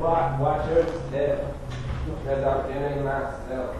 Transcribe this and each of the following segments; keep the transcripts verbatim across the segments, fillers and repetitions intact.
block, watch out, it's dead. Head out, in a mass, out.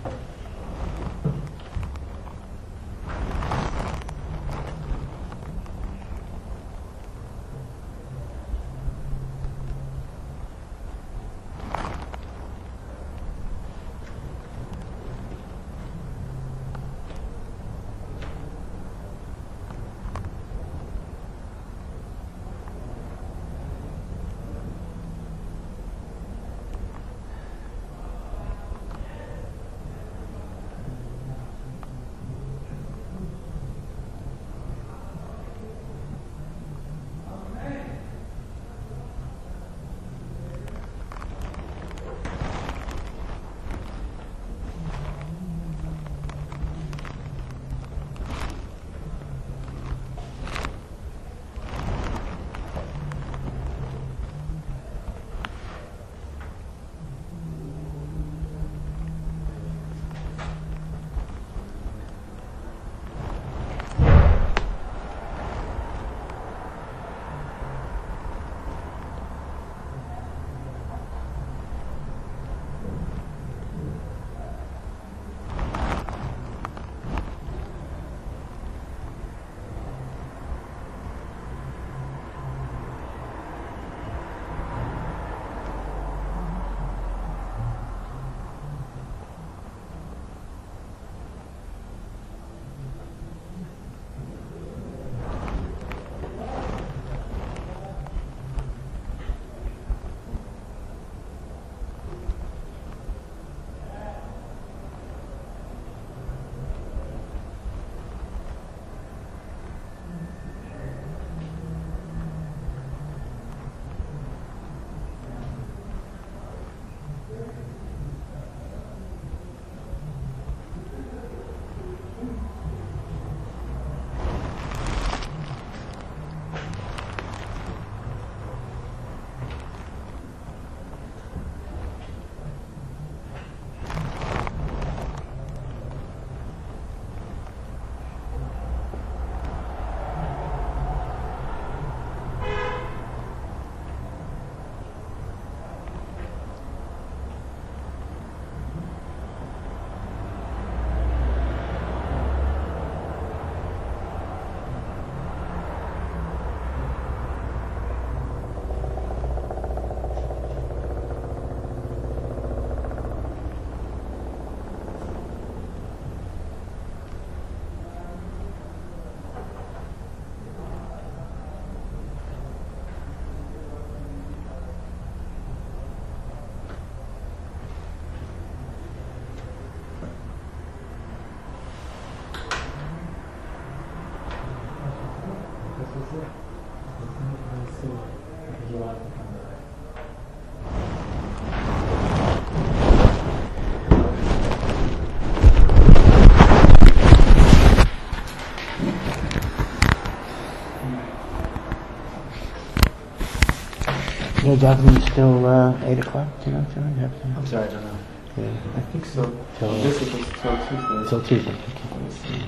Your davening is still uh, eight o'clock. Do you know? Do you have some? I'm sorry, I don't know. Yeah. I think so. Till, this is till Tuesday. Till Tuesday. Okay. Let me see.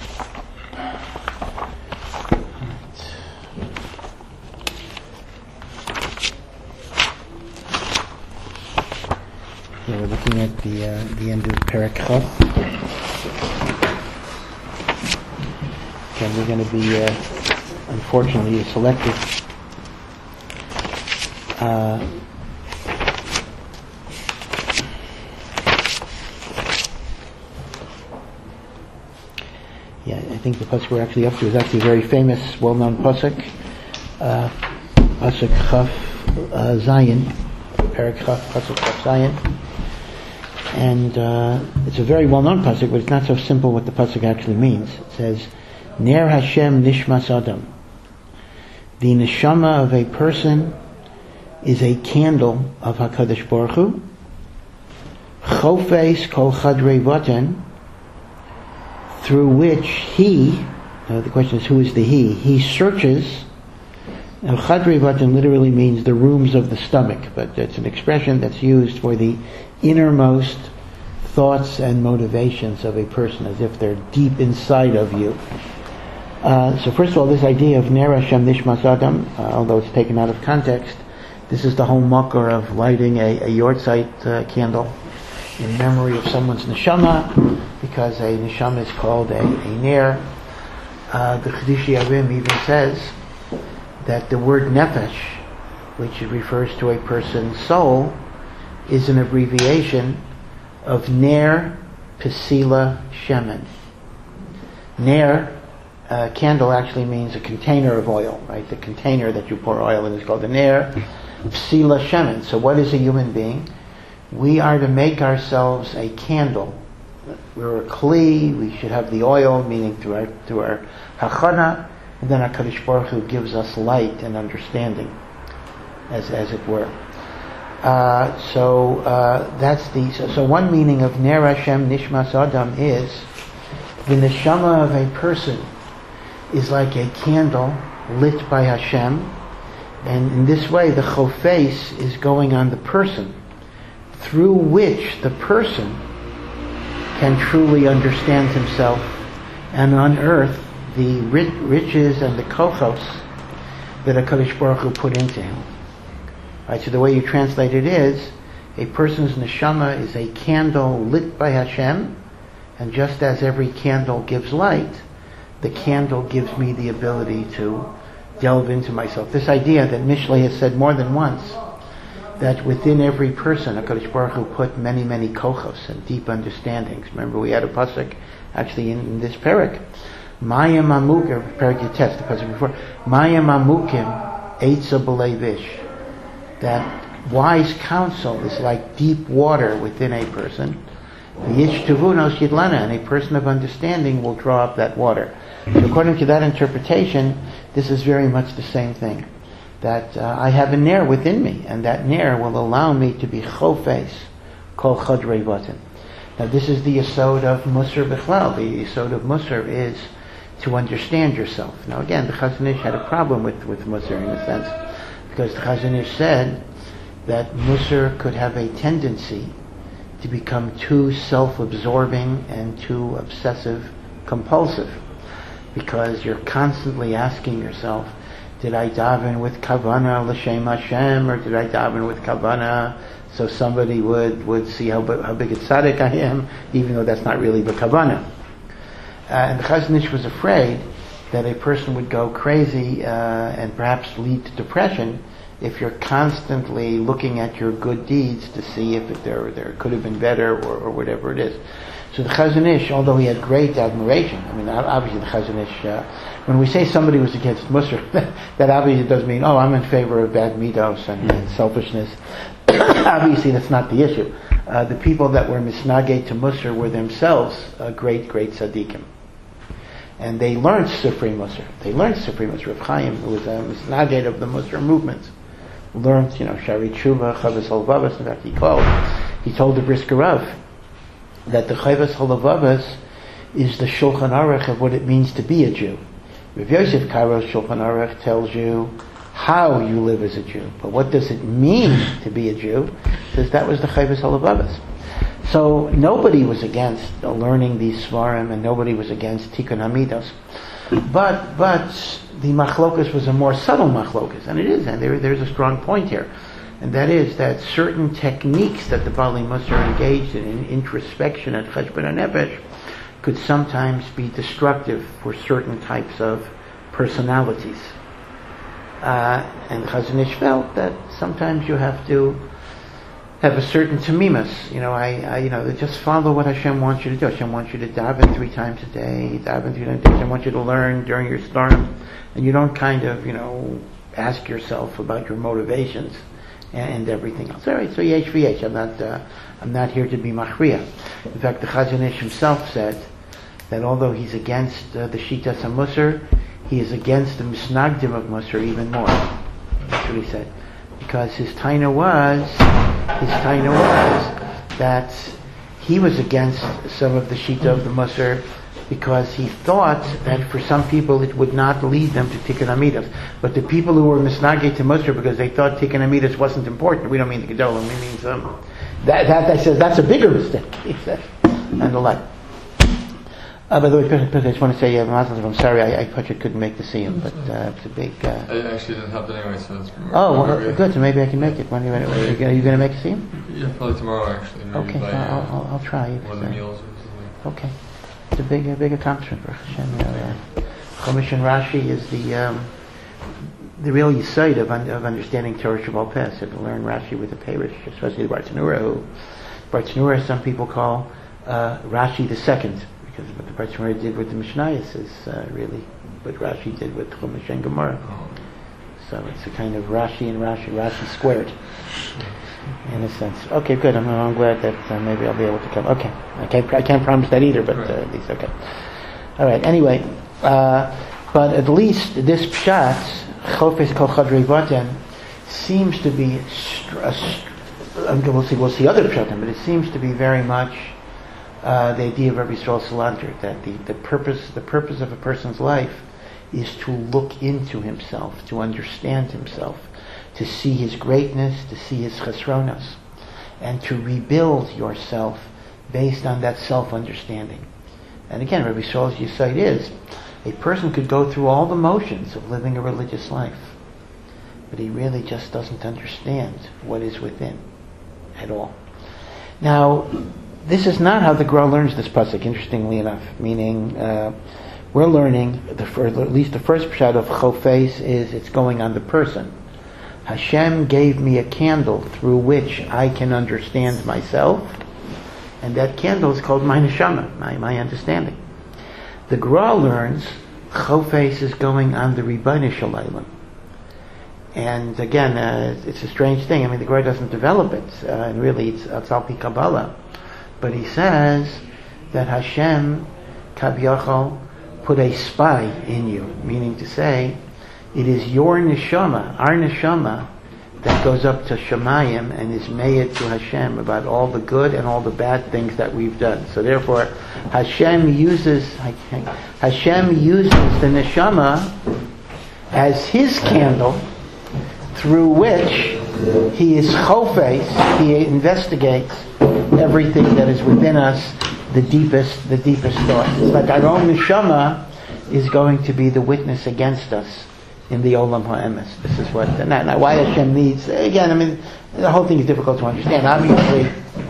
Yeah, we're looking at the uh, the end of Perek Chav. And we're going to be, uh, unfortunately, selected. Uh, yeah, I think the pasuk we're actually up to is actually a very famous, well-known pasuk, uh, pasuk Chaf uh, Zayin, Perek Chaf, pasuk Chaf Zayin. And uh, it's a very well-known pasuk, but it's not so simple what the pasuk actually means. It says, Ner Hashem Nishmas Adam. The neshama of a person is a candle of HaKadosh Baruch Hu. Chofes kol chadrei vaten, through which he, uh, the question is who is the he? He searches. Now chadrei vaten literally means the rooms of the stomach, but it's an expression that's used for the innermost thoughts and motivations of a person, as if they're deep inside of you. Uh, so first of all, this idea of Ner Hashem Nishmas Adam, uh, although it's taken out of context, this is the whole makor of lighting a, a yortzeit uh, candle. in memory of someone's neshama, because a neshama is called a, a ner. Uh, the Chedushi Arim even says that the word nefesh, which refers to a person's soul, is an abbreviation of ner pesila shemen. Ner, uh, candle actually means a container of oil, right? The container that you pour oil in is called a ner. Pesila shemen. So what is a human being? We are to make ourselves a candle. We're a kli, we should have the oil, meaning through our, through our hachana, and then HaKadosh Baruch Hu gives us light and understanding, as as it were. Uh, so uh, that's the so, so one meaning of Ner Hashem Nishmas Adam is the neshama of a person is like a candle lit by Hashem, and in this way the chofes is going on the person, through which the person can truly understand himself and unearth the riches and the kochos that HaKadosh Baruch Hu put into him. Right, so the way you translate it is, a person's neshama is a candle lit by Hashem, and just as every candle gives light, the candle gives me the ability to delve into myself. This idea that Mishlei has said more than once, that within every person, HaKadosh Baruch Hu put many, many kochos and deep understandings. Remember, we had a pasuk actually in, in this parak. Maya mamukim, parak Yates, the pasuk before. Maya mamukim eitza b'lei vish. That wise counsel is like deep water within a person. V'yish tuvunos yidlana, and a person of understanding will draw up that water. So according to that interpretation, this is very much the same thing. That uh, I have a ner within me, and that ner will allow me to be chofes, kol chadrei batin. Now this is the yesod of Musar Bichlal. The yesod of Musar is to understand yourself. Now again, the Chazon Ish had a problem with, with Musar in a sense, because the Chazon Ish said that Musar could have a tendency to become too self-absorbing and too obsessive compulsive, because you're constantly asking yourself, did I daven with kavana l'shem Hashem, or did I daven with kavana so somebody would, would see how, how big a tzaddik I am, even though that's not really the kavana. Uh, and the Chazon Ish was afraid that a person would go crazy uh, and perhaps lead to depression if you're constantly looking at your good deeds to see if it, there there could have been better, or, or whatever it is. So the Chazon Ish, although he had great admiration, I mean, obviously the Chazon Ish, uh, when we say somebody was against Musar, that obviously doesn't mean, oh, I'm in favor of bad midos and, and selfishness. Obviously that's not the issue. Uh, the people that were misnageh to Musar were themselves uh, great, great tzaddikim. And they learned Sifrei Musar. They learned Sifrei Musar. Rav Chaim, who was a misnageh of the Musar movement, learned, you know, Shari Tshuva, Chavos Halavavos. In fact, he called, he told the Brisker Rav that the Chavos Halavavos is the Shulchan Aruch of what it means to be a Jew. Rav Yosef Karo Shulchan Aruch tells you how you live as a Jew, but what does it mean to be a Jew? He says that was the Chavos Halavavos. So nobody was against uh, learning these Svarim, and nobody was against Tikkun Hamidos. But but the machlokus was a more subtle machlokus, and it is, and there there's a strong point here, and that is that certain techniques that the Baalei Musar engaged in, in introspection and cheshbon hanefesh, could sometimes be destructive for certain types of personalities. Uh, and Chazon Ish felt that sometimes you have to have a certain tamimus. You know, I, I, you know, just follow what Hashem wants you to do. Hashem wants you to daven three times a day, daven three times a day. Hashem wants you to learn during your storm, and you don't kind of, you know, ask yourself about your motivations and, and everything else. All right, so yesh v'yesh. I'm not, uh, I'm not here to be machriya. In fact, the Chazon Ish himself said that although he's against uh, the Shitas HaMusar, he is against the Misnagdim of Musar even more. That's what he said. Because his taina was, his taina was that he was against some of the Shita of the Musar because he thought that for some people it would not lead them to Tikkun Hamidos. But the people who were Misnageh to Musar because they thought Tikkun Hamidos wasn't important, we don't mean the Gedolim, we mean some. That, that, that says that's a bigger mistake, he said, and the like. Uh, by the way, I just want to say, uh, Mazel tov, I'm sorry, I, I thought you couldn't make the siyum, but uh, it's a big... Uh, I actually didn't have it anyway, so it's... oh, well, good, so maybe I can make it. When are you, are you, going to make a siyum? Yeah, probably tomorrow, actually. Maybe Okay, by, I'll, uh, I'll, I'll try. one of the Uh, meals or something. Okay. It's a big, a big accomplishment for Hashem. You know, uh, Chumash and Rashi is the um, the real yesod of, un- of understanding Torah Shabbat Peh. So to learn Rashi with the Parish, especially the Bartanura, who Bartanura some people call uh, Rashi the second, because what the Bartanura did with the Mishnayos is uh, really what Rashi did with Chumash and Gemara. So it's a kind of Rashi and Rashi, Rashi squared, in a sense. Okay, good. I'm, I'm glad that uh, maybe I'll be able to come. Okay, I can't, I can't promise that either, but uh, at least okay. All right. Anyway, uh, but at least this pshat, Chofes Kol Chadrei Vaten, seems to be. Str- a str- um, we'll see. We'll see other pshatim, but it seems to be very much uh, the idea of Rabbi Yisrael Salanter, that the, the purpose the purpose of a person's life is to look into himself, to understand himself, to see his greatness, to see his chesronos, and to rebuild yourself based on that self-understanding. And again, Rabbi Yisrael's yesod is, a person could go through all the motions of living a religious life, but he really just doesn't understand what is within at all. Now, this is not how the Gra learns this pasuk, interestingly enough, meaning uh, we're learning, the, or at least the first pshat of Chofes is it's going on the person. Hashem gave me a candle through which I can understand myself, and that candle is called my neshama, my, my understanding. The Gra learns Chofes is going on the Ribono Shel Olam. And again, uh, it's a strange thing. I mean, the Gra doesn't develop it, uh, and really it's, it's al pi Kabbalah. But he says that Hashem, Kaviyachol, put a spy in you, meaning to say, it is your neshama, our neshama, that goes up to Shemayim and is made to Hashem about all the good and all the bad things that we've done. So therefore, Hashem uses Hashem uses the neshama as his candle, through which he is chofes, he investigates everything that is within us, the deepest, the deepest thoughts. It's like our own neshama is going to be the witness against us in the Olam HaEmes. This is what, now, now why Hashem needs, again, I mean, the whole thing is difficult to understand. Obviously,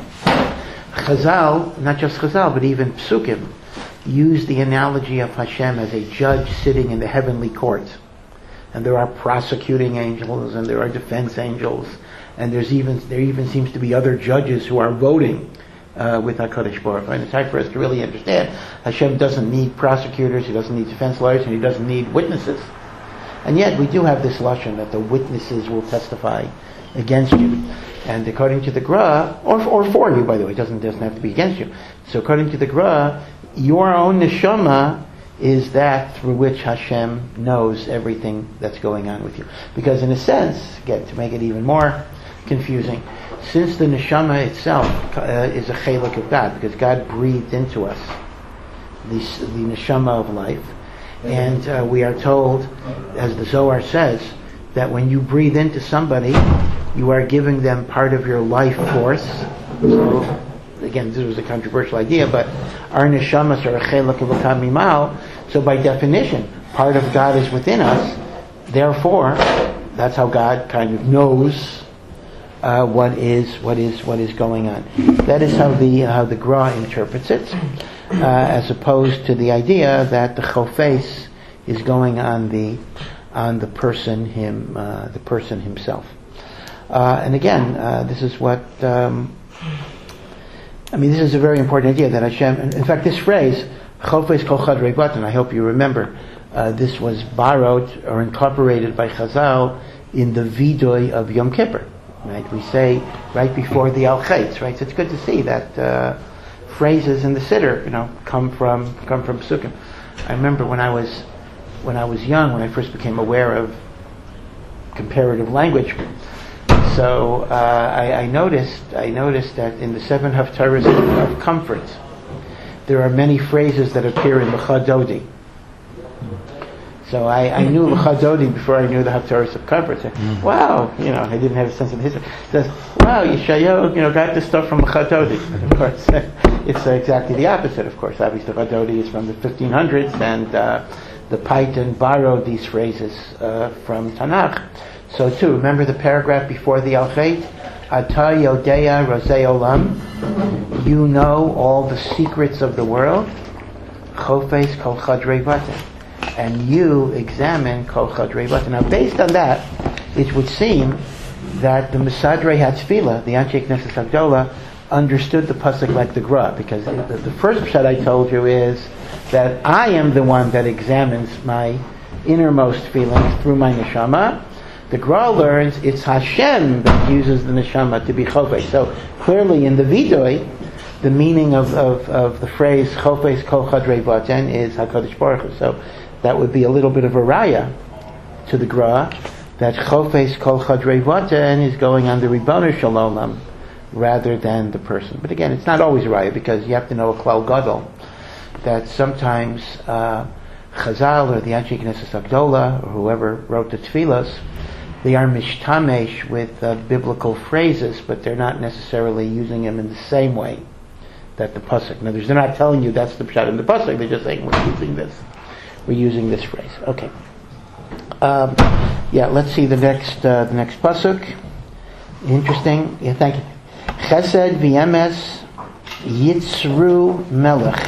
Chazal, not just Chazal, but even Psukim, use the analogy of Hashem as a judge sitting in the heavenly court. And there are prosecuting angels, and there are defense angels, and there's even, there even seems to be other judges who are voting Uh, with HaKadosh Baruch Hu. And it's hard for us to really understand. Hashem doesn't need prosecutors, he doesn't need defense lawyers, and he doesn't need witnesses. And yet we do have this lashon that the witnesses will testify against you. And according to the Gra, or, or for you, by the way, it doesn't, doesn't have to be against you. So according to the Gra, your own neshama is that through which Hashem knows everything that's going on with you. Because in a sense, again, to make it even more confusing, since the neshama itself uh, is a chelek of God, because God breathed into us the, the neshama of life, and uh, we are told, as the Zohar says, that when you breathe into somebody, you are giving them part of your life force. So, again, this was a controversial idea, but our neshamas are a chelek of Elokam Mimal, so by definition, part of God is within us. Therefore, that's how God kind of knows Uh, what is what is what is going on. That is how the how the Gra interprets it, uh, as opposed to the idea that the chofes is going on the on the person him uh, the person himself. Uh, and again, uh, this is what um, I mean. This is a very important idea that Hashem. In fact, this phrase chofes kol chadrei vaten, I hope you remember, uh, this was borrowed or incorporated by Chazal in the Vidoy of Yom Kippur. Right, we say right before the Al Chetz, right? So it's good to see that uh, phrases in the Siddur, you know, come from come from Psukim. I remember when I was when I was young, when I first became aware of comparative language. So uh, I, I noticed I noticed that in the seven haftarahs of comfort, there are many phrases that appear in the Chadodi. So I, I knew Chadodi before I knew the Haftarahs of Comfort. So, mm-hmm. Wow, you know, I didn't have a sense of history. It says, wow, Yeshayahu, you know, got this stuff from Chadodi. Of course, it's uh, exactly the opposite, of course. Obviously, Chadodi is from the fifteen hundreds, and uh, the Paitan borrowed these phrases uh, from Tanakh. So too, remember the paragraph before the Al-Chet? Ata Yodea Rozei Olam. You know all the secrets of the world. Chofes Kol Chadrei Vaten. And you examine Kol Chadrei Vaten. Now, based on that, it would seem that the Mesadrei HaTfilah, the Anshe Knesset Agdola, understood the pasuk like the Gra, because the, the first pshat I told you is that I am the one that examines my innermost feelings through my neshama. The Gra learns it's Hashem that uses the neshama to be chofes. So clearly in the Vidoi, the meaning of, of, of the phrase chofes kol chadrei vaten is HaKadosh Baruch Hu. So that would be a little bit of a raya to the Gra, that chofes kol chadrei vaten is going on the Ribono Shel Olam rather than the person. But again, it's not always a raya, because you have to know a klal gadol, that sometimes uh, Chazal or the Anshe Knesset Agdola or whoever wrote the tefillos, they are mishtamesh with uh, biblical phrases, but they're not necessarily using them in the same way that the pasuk. In other words, they're not telling you that's the pshat in the pasuk. They're just saying we're using this, we're using this phrase. Okay. Um, yeah, let's see the next uh, the next pasuk. Interesting. Yeah, thank you. Chesed v'emes yitzru melech.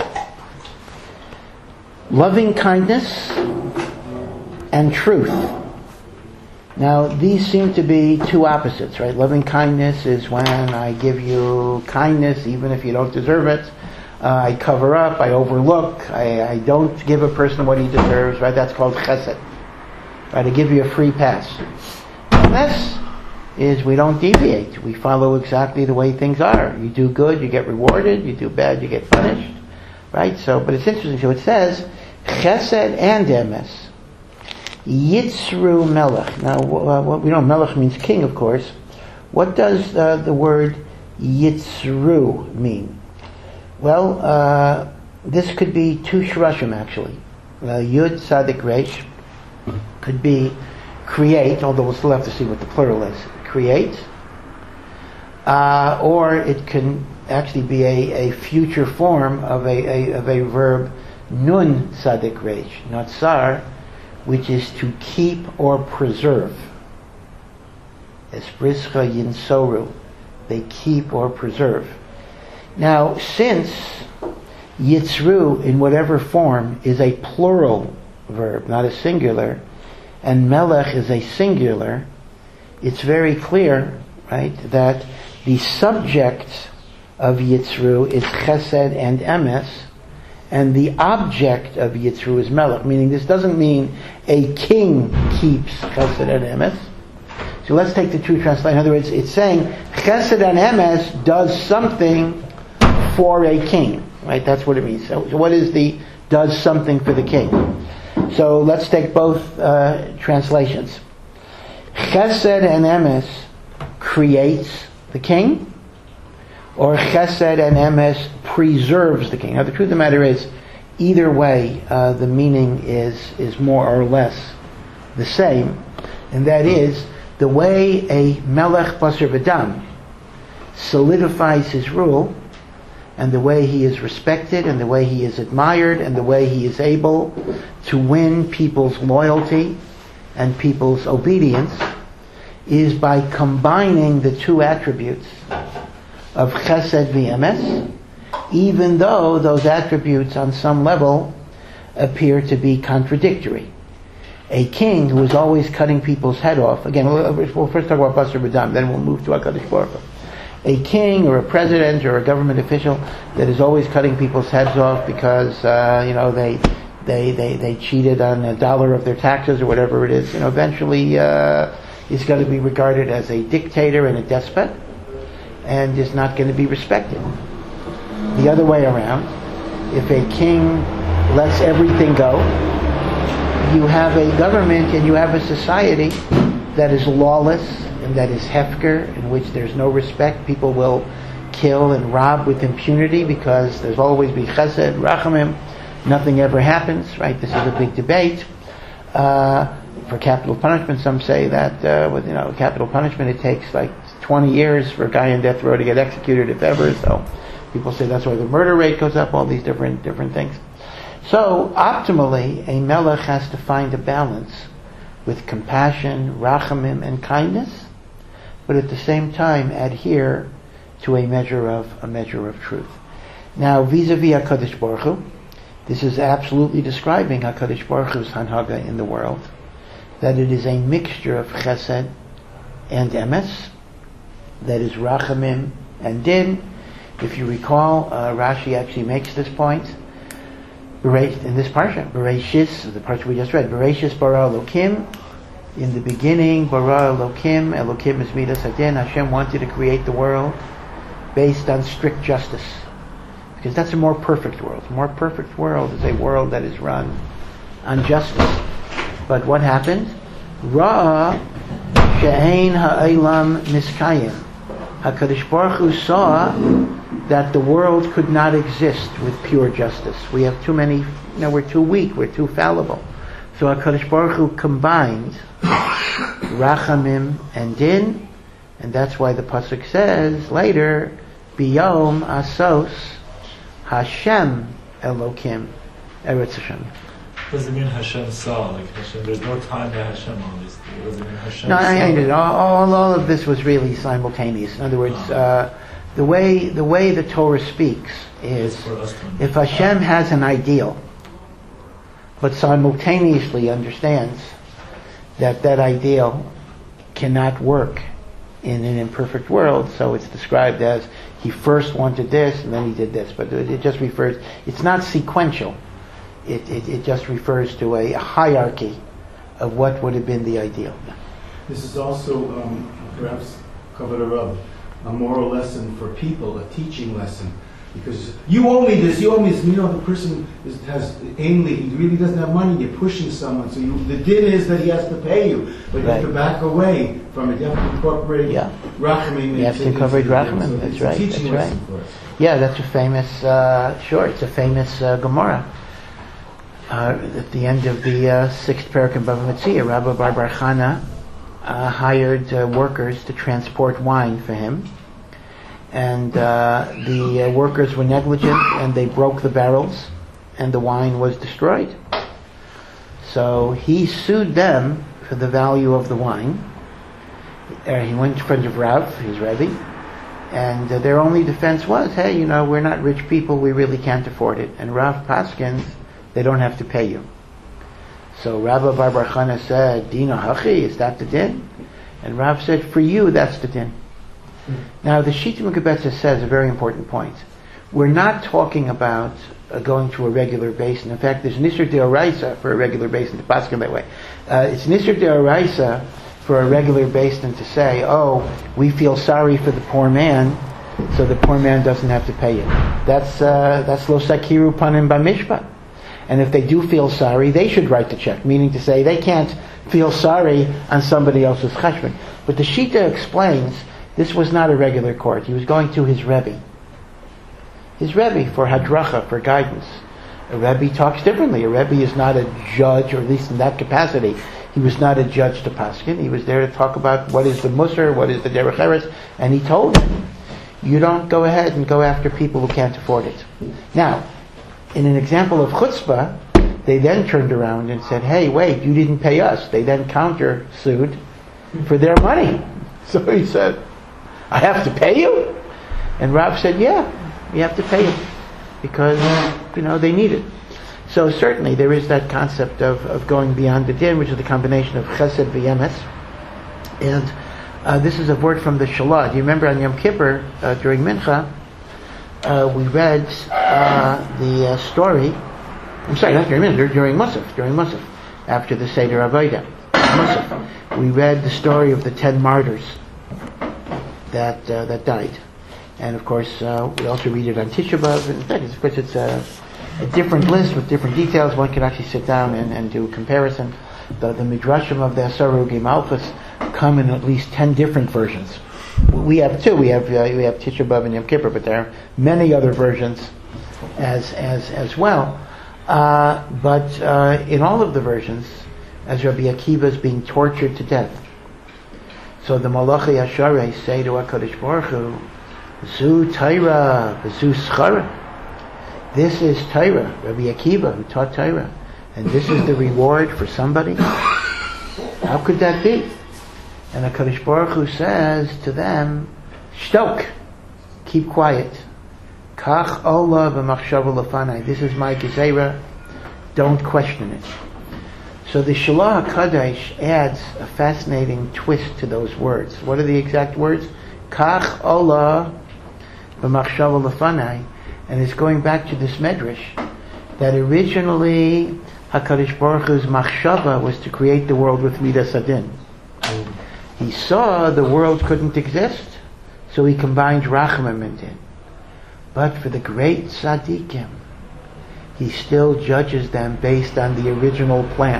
Loving kindness and truth. Now, these seem to be two opposites, right? Loving kindness is when I give you kindness even if you don't deserve it. Uh, I cover up, I overlook, I, I don't give a person what he deserves, right? That's called chesed. Right? I give you a free pass. This is we don't deviate. We follow exactly the way things are. You do good, you get rewarded. You do bad, you get punished. Right? So, but it's interesting. So it says, chesed and emes. Yitzru melech. Now, uh, what we know, melech means king, of course. What does uh, the word yitzru mean? Well, uh, this could be two shurashim, actually. Uh, Yud Sadik Resh could be create, although we'll still have to see what the plural is. Create. Uh, or it can actually be a, a future form of a, a of a verb, nun sadik resh, natsar, which is to keep or preserve. Esprischa yinsoru, they keep or preserve. Now, since yitzru in whatever form is a plural verb, not a singular, and melech is a singular, it's very clear, right, that the subject of yitzru is chesed and emes, and the object of yitzru is melech. Meaning, this doesn't mean a king keeps chesed and emes. So let's take the true translation. In other words, it's saying chesed and emes does something for a king, right? That's what it means. So, so what is the does something for the king? So let's take both uh, translations. Chesed and emes creates the king, or chesed and emes preserves the king. Now, the truth of the matter is, either way, uh, the meaning is is more or less the same, and that is the way a melech basar v'dam solidifies his rule, and the way he is respected, and the way he is admired, and the way he is able to win people's loyalty and people's obedience, is by combining the two attributes of chesed v'emes, even though those attributes on some level appear to be contradictory. A king who is always cutting people's head off, again, we'll, we'll first talk about basar v'dam, then we'll move to HaKadosh Baruch Hu. A king or a president or a government official that is always cutting people's heads off because uh, you know they, they they they cheated on a dollar of their taxes or whatever it is, you know, eventually uh, is going to be regarded as a dictator and a despot, and is not going to be respected. The other way around, if a king lets everything go, you have a government and you have a society that is lawless, and that is hefker, in which there's no respect. People will kill and rob with impunity because there's always be chesed, rachamim, nothing ever happens, right? This is a big debate. Uh, for capital punishment, some say that uh, with you know capital punishment, it takes like twenty years for a guy in death row to get executed, if ever. So People say that's why the murder rate goes up, all these different different things. So, optimally, a melech has to find a balance with compassion, rachamim, and kindness, but at the same time adhere to a measure of a measure of truth. Now, vis-a-vis HaKadosh Baruch Hu, this is absolutely describing HaKadosh Baruch Hu's hanhaga in the world, that it is a mixture of chesed and emes, that is rachamim and din. If you recall, uh, Rashi actually makes this point in this parsha, Bereshis, the parsha we just read, Bereshis bara Elokim, in the beginning, bara Elokim, Elokim is midas hadin. Hashem wanted to create the world based on strict justice, because that's a more perfect world. A more perfect world is a world that is run on justice. But what happened? Ra she'ein ha'elam miskayim. HaKadosh Baruch Hu saw that the world could not exist with pure justice. We have too many, you know, we're too weak, we're too fallible. So HaKadosh Baruch Hu combined Rachamim and Din, and that's why the Pasuk says later, Biyom Asos Hashem Elokim Eretz Hashem. Does it mean Hashem saw? Like Hashem, there's no time to Hashem on this. Does it mean Hashem No, saw? I, I did. All, all, all of this was really simultaneous. In other words, uh, the way the way the Torah speaks is, if Hashem has an ideal, but simultaneously understands that that ideal cannot work in an imperfect world, so it's described as he first wanted this and then he did this. But it just refers, it's not sequential. It, it, it just refers to a hierarchy of what would have been the ideal. This is also um, perhaps covered a, a moral lesson for people, a teaching lesson. Because you owe me this, you owe me this. You know, the person is, has ainly, he really doesn't have money, you're pushing someone. So you, the din is that he has to pay you. But you right. have to back away from it. You have to incorporate yeah. rachamim. You have to incorporate rachamim, so that's right. That's right. Yeah, that's a famous, uh, sure, it's a famous uh, Gemara. Uh, at the end of the uh, sixth parak in Bava Metzia, Rabbi Bar Bar Chana uh, hired uh, workers to transport wine for him. And uh, the uh, workers were negligent, and they broke the barrels, and the wine was destroyed. So he sued them for the value of the wine. Uh, he went in front of Rav, his Rebbe, and uh, their only defense was, hey, you know, we're not rich people, we really can't afford it. And Rav paskins, they don't have to pay you. So Rabbi Bar Bar Chana said, Dina Hachi, is that the din? And Rav said, for you, that's the din. Now, the Shita Mekabetza says a very important point. We're not talking about uh, going to a regular basin. In fact, there's Nisr Deoraisa for a regular basin, to paskin that way. Uh, it's Nisr Deoraisa for a regular basin to say, oh, we feel sorry for the poor man, so the poor man doesn't have to pay it. That's uh, that's Lo Sakiru Panim Bamishpat. And if they do feel sorry, they should write the check, meaning to say they can't feel sorry on somebody else's cheshbon. But the Shita explains this was not a regular court. He was going to his Rebbe. His Rebbe for hadracha, for guidance. A Rebbe talks differently. A Rebbe is not a judge, or at least in that capacity, he was not a judge to paskin. He was there to talk about what is the musar, what is the derech eretz, and he told him, you don't go ahead and go after people who can't afford it. Now, in an example of chutzpah, they then turned around and said, hey, wait, you didn't pay us. They then counter-sued for their money. So he said, I have to pay you? And Rav said, yeah, you have to pay it because, you know, they need it. So certainly there is that concept of, of going beyond the din, which is the combination of chesed v'yemes. And uh, this is a word from the Shalah. Do you remember on Yom Kippur, uh, during Mincha, uh, we read uh, the uh, story, I'm sorry, not during Mincha, during Musaf, during Musaf, after the Seder Avodah. Musaf. We read the story of the ten martyrs that uh, that died, and of course uh, we also read it on Tisha B'av. In fact, of course, it's a, a different list with different details. One can actually sit down and, and do a comparison. The, the midrashim of the Asar Ugim Alphas come in at least ten different versions. We have two. We have uh, we have Tisha B'av and Yom Kippur, but there are many other versions as as as well. Uh, but uh, in all of the versions, as Rabbi Akiva is being tortured to death. So the Malachi Asharei say to HaKadosh Baruch Hu, Zu Torah, Zu Schara. This is Torah, Rabbi Akiva, who taught Torah. And this is the reward for somebody? How could that be? And the HaKadosh Baruch Hu says to them, Shtok, keep quiet. Kach ola v'machshava lefanai. This is my gezerah. Don't question it. So the Shalah HaKadosh adds a fascinating twist to those words. What are the exact words? Kach ola v'machshava lefanai. And it's going back to this medrash that originally HaKadosh Baruch Hu's machshava was to create the world with midas hadin. He saw the world couldn't exist, so he combined rachamim and din. But for the great tzaddikim, he still judges them based on the original plan.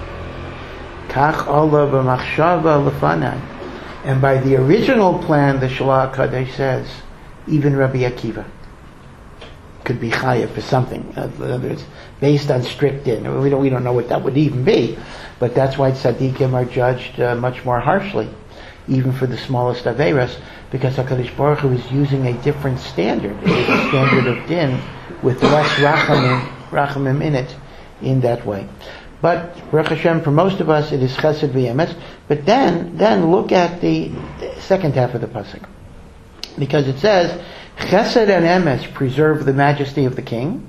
Kach ola v'machshava lefanai. And by the original plan, the Shalah HaKadosh says, even Rabbi Akiva could be chayav for something. Uh, it's based on strict din. We don't, we don't know what that would even be, but that's why tzaddikim are judged uh, much more harshly, even for the smallest averas, because HaKadosh Baruch Hu is using a different standard. It is a standard of din with less rachamim, rachamim in it, in that way. But Baruch Hashem, for most of us, it is chesed v'emes. But then, then look at the second half of the pasuk, because it says, Chesed and emes preserve the majesty of the king.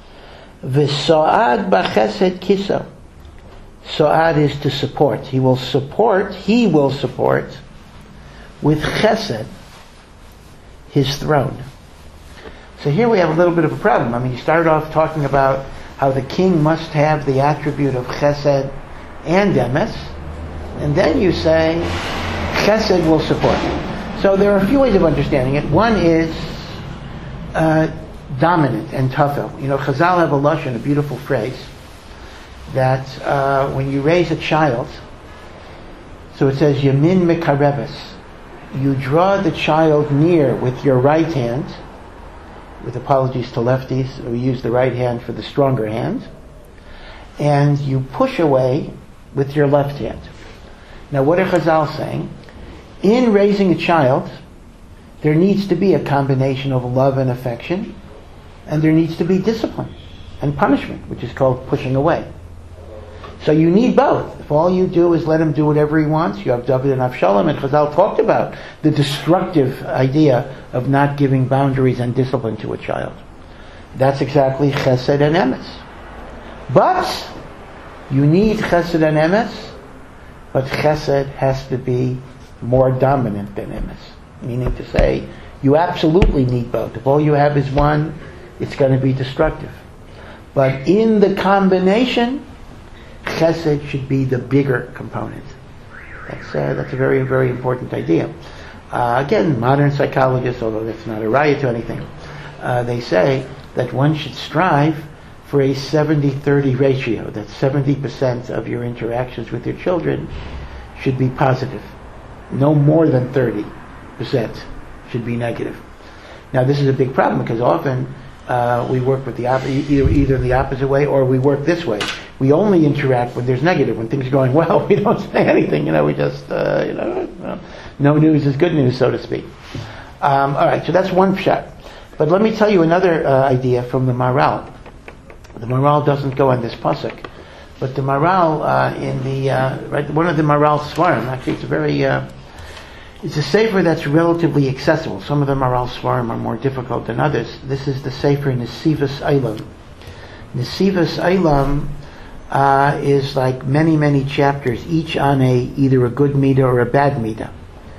V'so'ad b'chesed kiso. So'ad is to support. He will support, he will support with chesed his throne. So here we have a little bit of a problem. I mean, you started off talking about how the king must have the attribute of chesed and emes, and then you say chesed will support. So there are a few ways of understanding it. One is uh, dominant and tafel. You know, Chazal have a lashon, a beautiful phrase, that uh, when you raise a child, so it says yamin mekareves, you draw the child near with your right hand, with apologies to lefties, we use the right hand for the stronger hand, and you push away with your left hand. Now what are Chazal saying? In raising a child, there needs to be a combination of love and affection, and there needs to be discipline and punishment, which is called pushing away. So you need both. If all you do is let him do whatever he wants, you have David and Avshalom, and Chazal talked about the destructive idea of not giving boundaries and discipline to a child. That's exactly chesed and emes. But you need chesed and emes, but chesed has to be more dominant than emes. Meaning to say, you absolutely need both. If all you have is one, it's going to be destructive. But in the combination, chesed should be the bigger component. That's uh, that's a very, very important idea. Uh, again, modern psychologists, although that's not a riot to anything, uh, they say that one should strive for a seventy thirty ratio. That seventy percent of your interactions with your children should be positive. No more than thirty percent should be negative. Now, this is a big problem because often uh, we work with the op- either, either the opposite way or we work this way. We only interact when there's negative. When things are going well, we don't say anything. You know, we just, uh, you know, no news is good news, so to speak. Um, all right, so that's one shot. But let me tell you another uh, idea from the Maharal. The Maharal doesn't go on this pasuk, but the Maharal uh, in the uh, right, one of the Maharal Svarim. Actually, it's a very uh, it's a sefer that's relatively accessible. Some of the Maharal Svarim are more difficult than others. This is the sefer Nesivas Eilam. Nesivas Eilam uh, is like many many chapters, each on a either a good midah or a bad midah.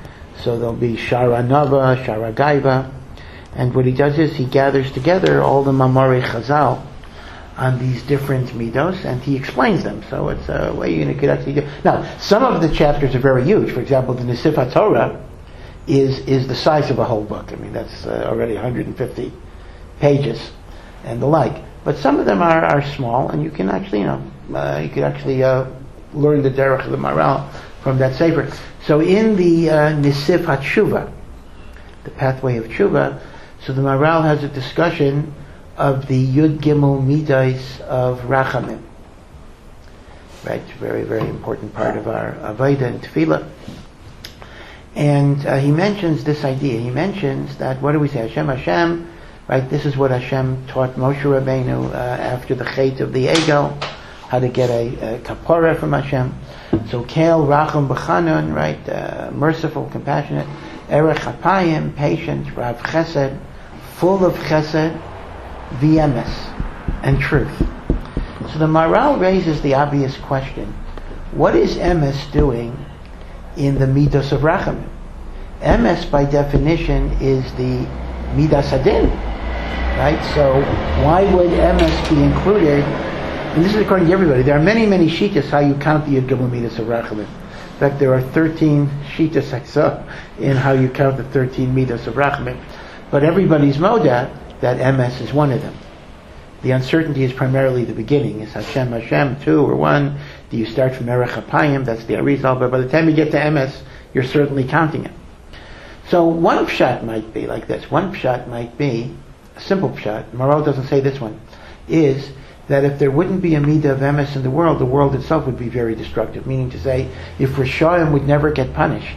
So there'll be Shara Nava, Shara Gaiva, and what he does is he gathers together all the Mamorei Chazal on these different midos, and he explains them. So it's a way you could actually do. Now, some of the chapters are very huge. For example, the Nesif HaTorah is is the size of a whole book. I mean, that's uh, already one hundred fifty pages and the like. But some of them are, are small, and you can actually, you know, uh, you can actually uh, learn the derech of the Maharal from that sefer. So in the uh, Nesif HaTshuva, the pathway of Tshuva, so the Maharal has a discussion of the Yud Gimel Midas of Rachamim. Right, very, very important part of our Avodah and Tefillah. And uh, he mentions this idea. He mentions that, what do we say? Hashem, Hashem, right? This is what Hashem taught Moshe Rabbeinu uh, after the Chet of the Egel, how to get a, a kapara from Hashem. So, Kel, Rachum, B'chanun, right? Uh, merciful, compassionate. Erech Hapayim, patient. Rav Chesed, full of Chesed, V'emes, and truth. So the Maharal raises the obvious question. What is Emes doing in the Midas of Rachamim? Emes, by definition, is the Midas Hadin. Right? So why would Emes be included? And this is according to everybody. There are many, many shittas how you count the Yud Gimel Midas of Rachamim. In fact, there are thirteen shittas Haksa in how you count the thirteen Midas of Rachamim. But everybody's moda that Emes is one of them. The uncertainty is primarily the beginning. Is Hashem, Hashem, two or one? Do you start from Erech Hapayim? That's the Arizal. But by the time you get to Emes, you're certainly counting it. So one pshat might be like this. One pshat might be, a simple pshat, Maharal doesn't say this one, is that if there wouldn't be a midah of Emes in the world, the world itself would be very destructive. Meaning to say, if Rishoyim would never get punished,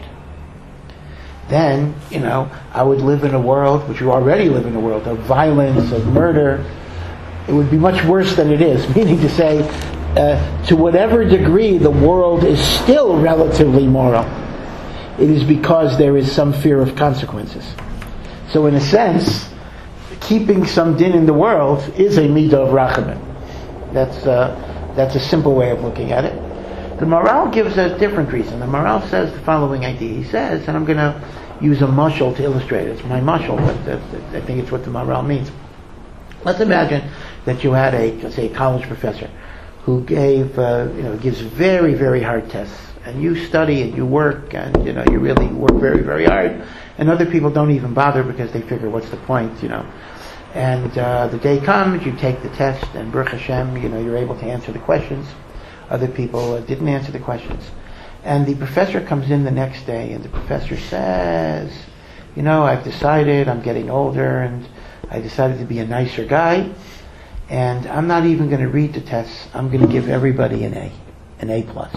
then, you know, I would live in a world, which you already live in a world, of violence, of murder. It would be much worse than it is. Meaning to say, uh, to whatever degree the world is still relatively moral, it is because there is some fear of consequences. So in a sense, keeping some din in the world is a midah of rachamim. That's, uh, that's a simple way of looking at it. The Maharal gives a different reason. The Maharal says the following idea. He says, and I'm going to use a mashal to illustrate it. It's my mashal, but uh, I think it's what the Maharal means. Let's imagine that you had a, let's say, a college professor who gave, uh, you know, gives very, very hard tests, and you study and you work, and you know, you really work very, very hard, and other people don't even bother because they figure, what's the point, you know? And uh, the day comes, you take the test, and Baruch Hashem, you know, you're able to answer the questions. Other people uh, didn't answer the questions, and the professor comes in the next day, and the professor says, you know, I've decided, I'm getting older, and I decided to be a nicer guy, and I'm not even going to read the tests. I'm going to give everybody an A, an A plus.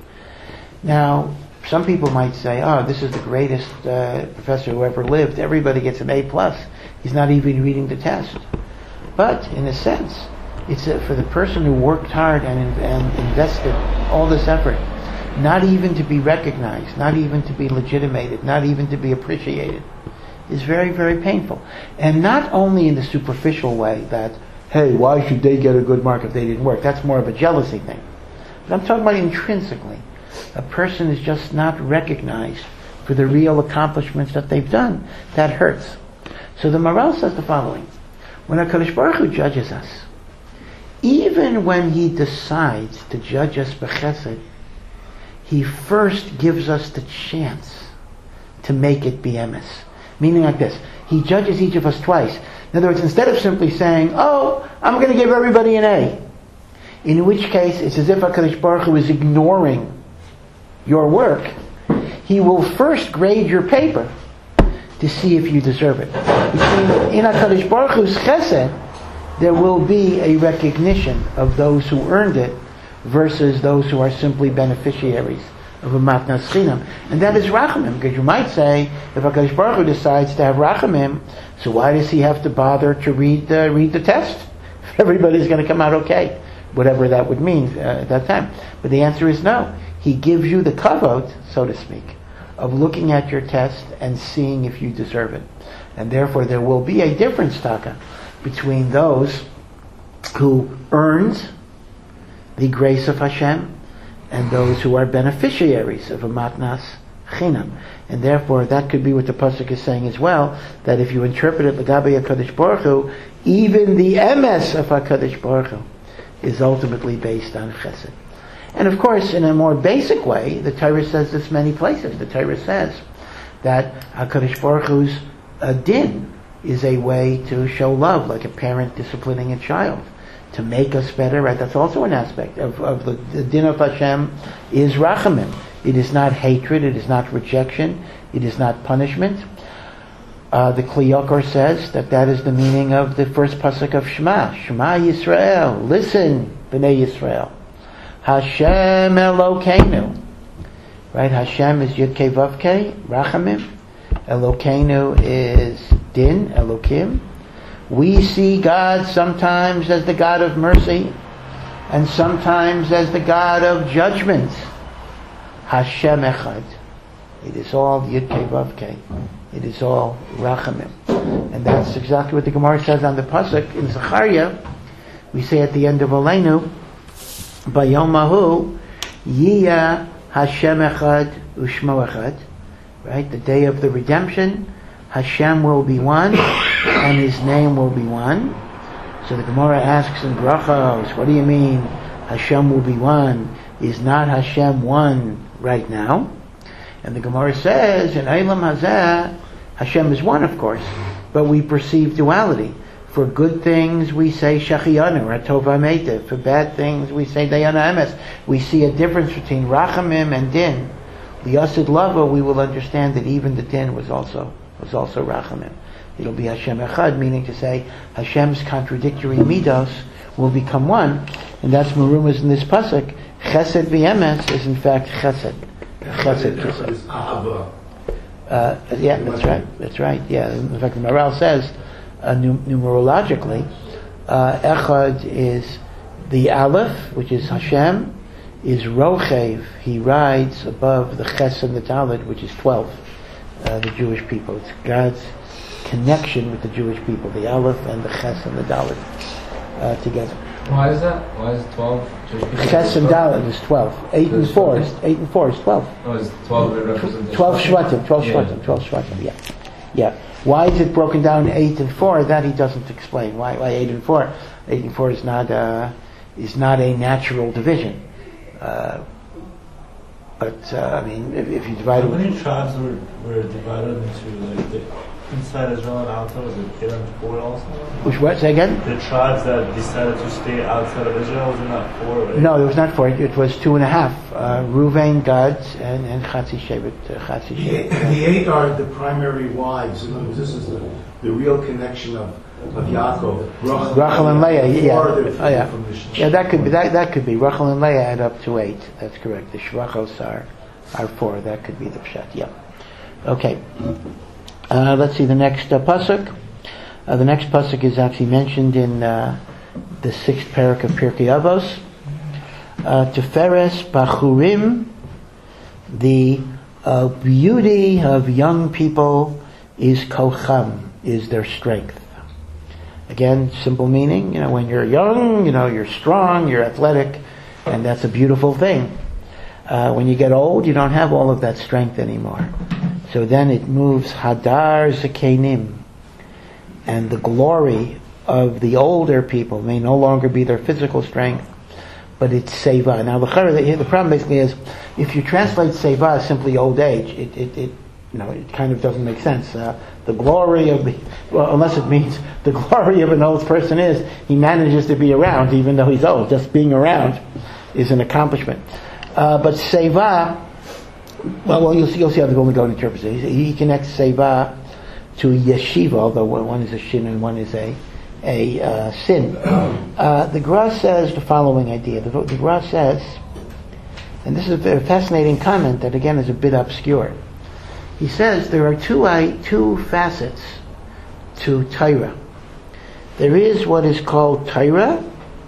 Now, some people might say, oh, this is the greatest uh, professor who ever lived. Everybody gets an A plus. He's not even reading the test. But, in a sense, it's uh, for the person who worked hard and, and invested all this effort, not even to be recognized, not even to be legitimated, not even to be appreciated, is very, very painful. And not only in the superficial way that, hey, why should they get a good mark if they didn't work? That's more of a jealousy thing. But I'm talking about intrinsically. A person is just not recognized for the real accomplishments that they've done. That hurts. So the Maharal says the following. When HaKadosh Baruch Hu judges us, even when He decides to judge us b'chesed, He first gives us the chance to make it be emes. Meaning like this. He judges each of us twice. In other words, instead of simply saying, oh, I'm going to give everybody an A, in which case it's as if HaKadosh Baruch Hu is ignoring your work, He will first grade your paper to see if you deserve it. Between in HaKadosh Baruch Hu's chesed, there will be a recognition of those who earned it versus those who are simply beneficiaries of a matnas chinam. And that is rachamim, because you might say, if HaKadosh Baruch Hu decides to have rachamim, so why does He have to bother to read uh, read the test? Everybody's going to come out okay, whatever that would mean uh, at that time. But the answer is no. He gives you the kavod, so to speak, of looking at your test and seeing if you deserve it. And therefore there will be a difference, Taka, between those who earned the grace of Hashem and those who are beneficiaries of a matnas chinam. And therefore that could be what the pasuk is saying as well, that if you interpret it l'gabei HaKadosh Baruch Hu, even the emes of HaKadosh Baruch Hu is ultimately based on chesed. And of course, in a more basic way, the Torah says this many places. The Torah says that HaKadosh Baruch Hu's uh, din is a way to show love, like a parent disciplining a child, to make us better, right? That's also an aspect of, of the, the din of Hashem is rachamim. It is not hatred, it is not rejection, it is not punishment. Uh, the Kli Yakar says that that is the meaning of the first pasuk of Shema. Shema Yisrael, listen, B'nai Yisrael. Hashem Elokeinu, Right? Hashem is Yud Kei Vav Kei, Rachamim. Elokeinu is Din, Elokim. We see God sometimes as the God of mercy and sometimes as the God of judgment. Hashem Echad. It is all Yud Kei Vav Kei. It is all Rachamim. And that's exactly what the Gemara says on the Pasuk in Zechariah. We say at the end of Aleinu, Bayomahu, Yiyah Hashem Echad Ushmo Echad. Right? The day of the redemption, Hashem will be one, and His name will be one. So the Gemara asks in Brachos, what do you mean Hashem will be one? Is not Hashem one right now? And the Gemara says, in Eilam Hazeh, Hashem is one, of course, but we perceive duality. For good things we say Shechiyanu, or Tova Meitiv. For bad things we say Dayana Emes. We see a difference between Rachamim and Din. The Yasid Lava, we will understand that even the Din was also was also Rachamim. It'll be Hashem Echad, meaning to say Hashem's contradictory midos will become one, and that's Merumas in this pasuk. Chesed v'emes is in fact Chesed. Chesed Kised. Uh, yeah, that's right. That's right. Yeah, in fact, the Maral says uh, num- numerologically, uh, Echad is the Aleph, which is Hashem, is Rochev. He rides above the Ches and the Dalet, which is twelve, uh, the Jewish people. It's God's connection with the Jewish people, the Aleph and the Ches and the Dalet uh, together. Why is that? Why is twelve Jewish people? Ches and Dalet is twelve. Eight and four is eight and four is twelve. Oh, is twelve a representation? Twelve Shvatim. Twelve Yeah. Shvatim. Twelve Shvatim. Yeah, yeah. Why is it broken down eight and four? That he doesn't explain. Why? Why eight and four? Eight and four is not uh, is not a natural division. Uh, but uh, I mean, if, if you divide How it, many tribes were, were divided into like the inside Israel and outside? Was it eight and four also? which what? Say again? The tribes that decided to stay outside of Israel, was it not four? Right? No, it was not four. It was two and a half. Uh, Ruvain, Gad, and and Chatzi Shevet. Uh, Chatzi The Shevet. the eight are the primary wives. In other words, this is the, the real connection of, of Yaakov. Rachel and Leah. Yeah. Four are Oh, yeah. from the Sh- Yeah, that could be. That that could be. Rachel and Leah add up to eight. That's correct. The Shvachos are are four. That could be the pshat. Yeah. Okay. Uh, let's see the next uh, pasuk. Uh, the next pasuk is actually mentioned in uh, the sixth parak of Pirkei Avos. Uh, Teferes Bachurim, the uh, beauty of young people is kocham, is their strength. Again, simple meaning, you know, when you're young, you know, you're strong, you're athletic, and that's a beautiful thing. Uh, when you get old, you don't have all of that strength anymore. So then it moves Hadar Zakenim, and the glory of the older people may no longer be their physical strength, but it's Seva. Now the, the problem basically is, if you translate Seva as simply old age, it, it, it you know, it kind of doesn't make sense. Uh, the glory of the, well, unless it means the glory of an old person is he manages to be around even though he's old. Just being around is an accomplishment. Uh, but Seva, well, well, you'll see, you'll see how the Vilna Gaon interprets it. He, he connects Seva to yeshiva, although one is a shin and one is a a uh, sin. Uh, the Gra says the following idea. The, the Gra says, and this is a fascinating comment that again is a bit obscure. He says there are two uh, two facets to Torah. There is what is called Torah,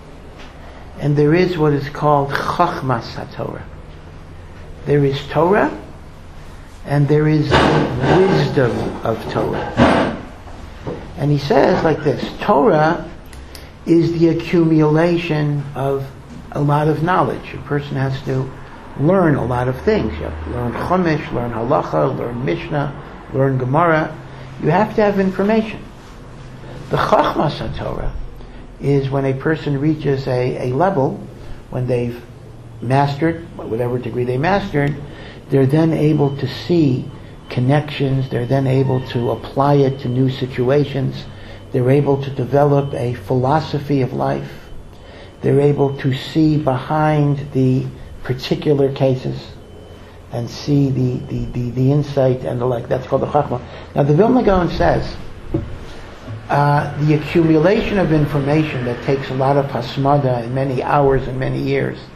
and there is what is called Chachmas HaTorah. There is Torah, and there is wisdom of Torah. And he says like this: Torah is the accumulation of a lot of knowledge. A person has to learn a lot of things. You have to learn Chumash, learn Halacha, learn Mishnah, learn Gemara. You have to have information. The Chachmas HaTorah is when a person reaches a, a level, when they've mastered, whatever degree they mastered, they're then able to see connections, they're then able to apply it to new situations, they're able to develop a philosophy of life, they're able to see behind the particular cases and see the, the, the, the insight and the like. That's called the Chachma. Now the Vilna Gaon says uh, the accumulation of information that takes a lot of hasmada and many hours and many years,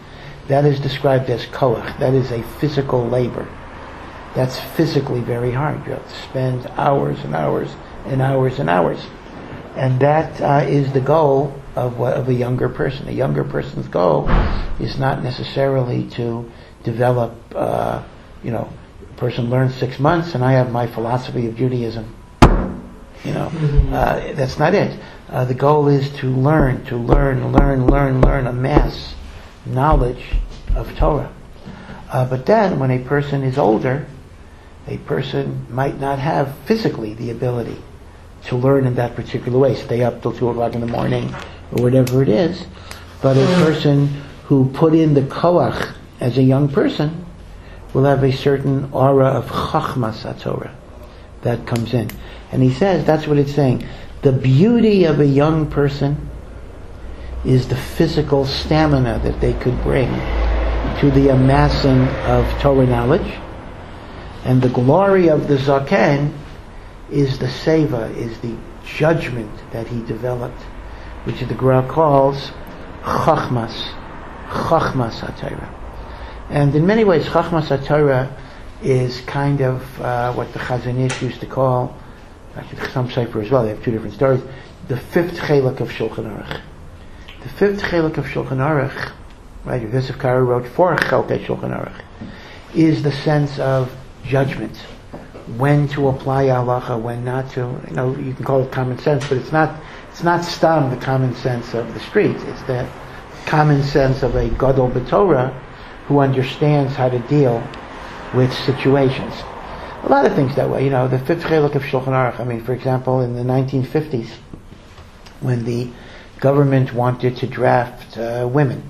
that is described as koach. That is a physical labor. That's physically very hard. You have to spend hours and hours and hours and hours. And that uh, is the goal of what, of a younger person. A younger person's goal is not necessarily to develop, uh, you know, a person learns six months and I have my philosophy of Judaism. You know, uh, that's not it. Uh, the goal is to learn, to learn, learn, learn, learn, amass knowledge of Torah. Uh, but then, when a person is older, a person might not have physically the ability to learn in that particular way, stay up till two o'clock in the morning, or whatever it is. But a person who put in the koach as a young person will have a certain aura of chachmas HaTorah that comes in. And he says, that's what it's saying. The beauty of a young person is the physical stamina that they could bring to the amassing of Torah knowledge. And the glory of the Zaken is the seva, is the judgment that he developed, which the Gra calls Chachmas, Chachmas HaTorah. And in many ways, Chachmas HaTorah is kind of uh, what the Chazon Ish used to call, actually some Sefer as well, they have two different stories, the fifth chelak of Shulchan Aruch. The fifth chelak of Shulchan Aruch, right, Yosef Karo wrote four chelkei Shulchan Aruch, is the sense of judgment. When to apply halacha, when not to. You know, you can call it common sense, but it's not. It's not stam the common sense of the street. It's the common sense of a gadol b'Torah who understands how to deal with situations. A lot of things that way. You know, the fifth chelak of Shulchan Aruch. I mean, for example, in the nineteen fifties, when the government wanted to draft uh, women,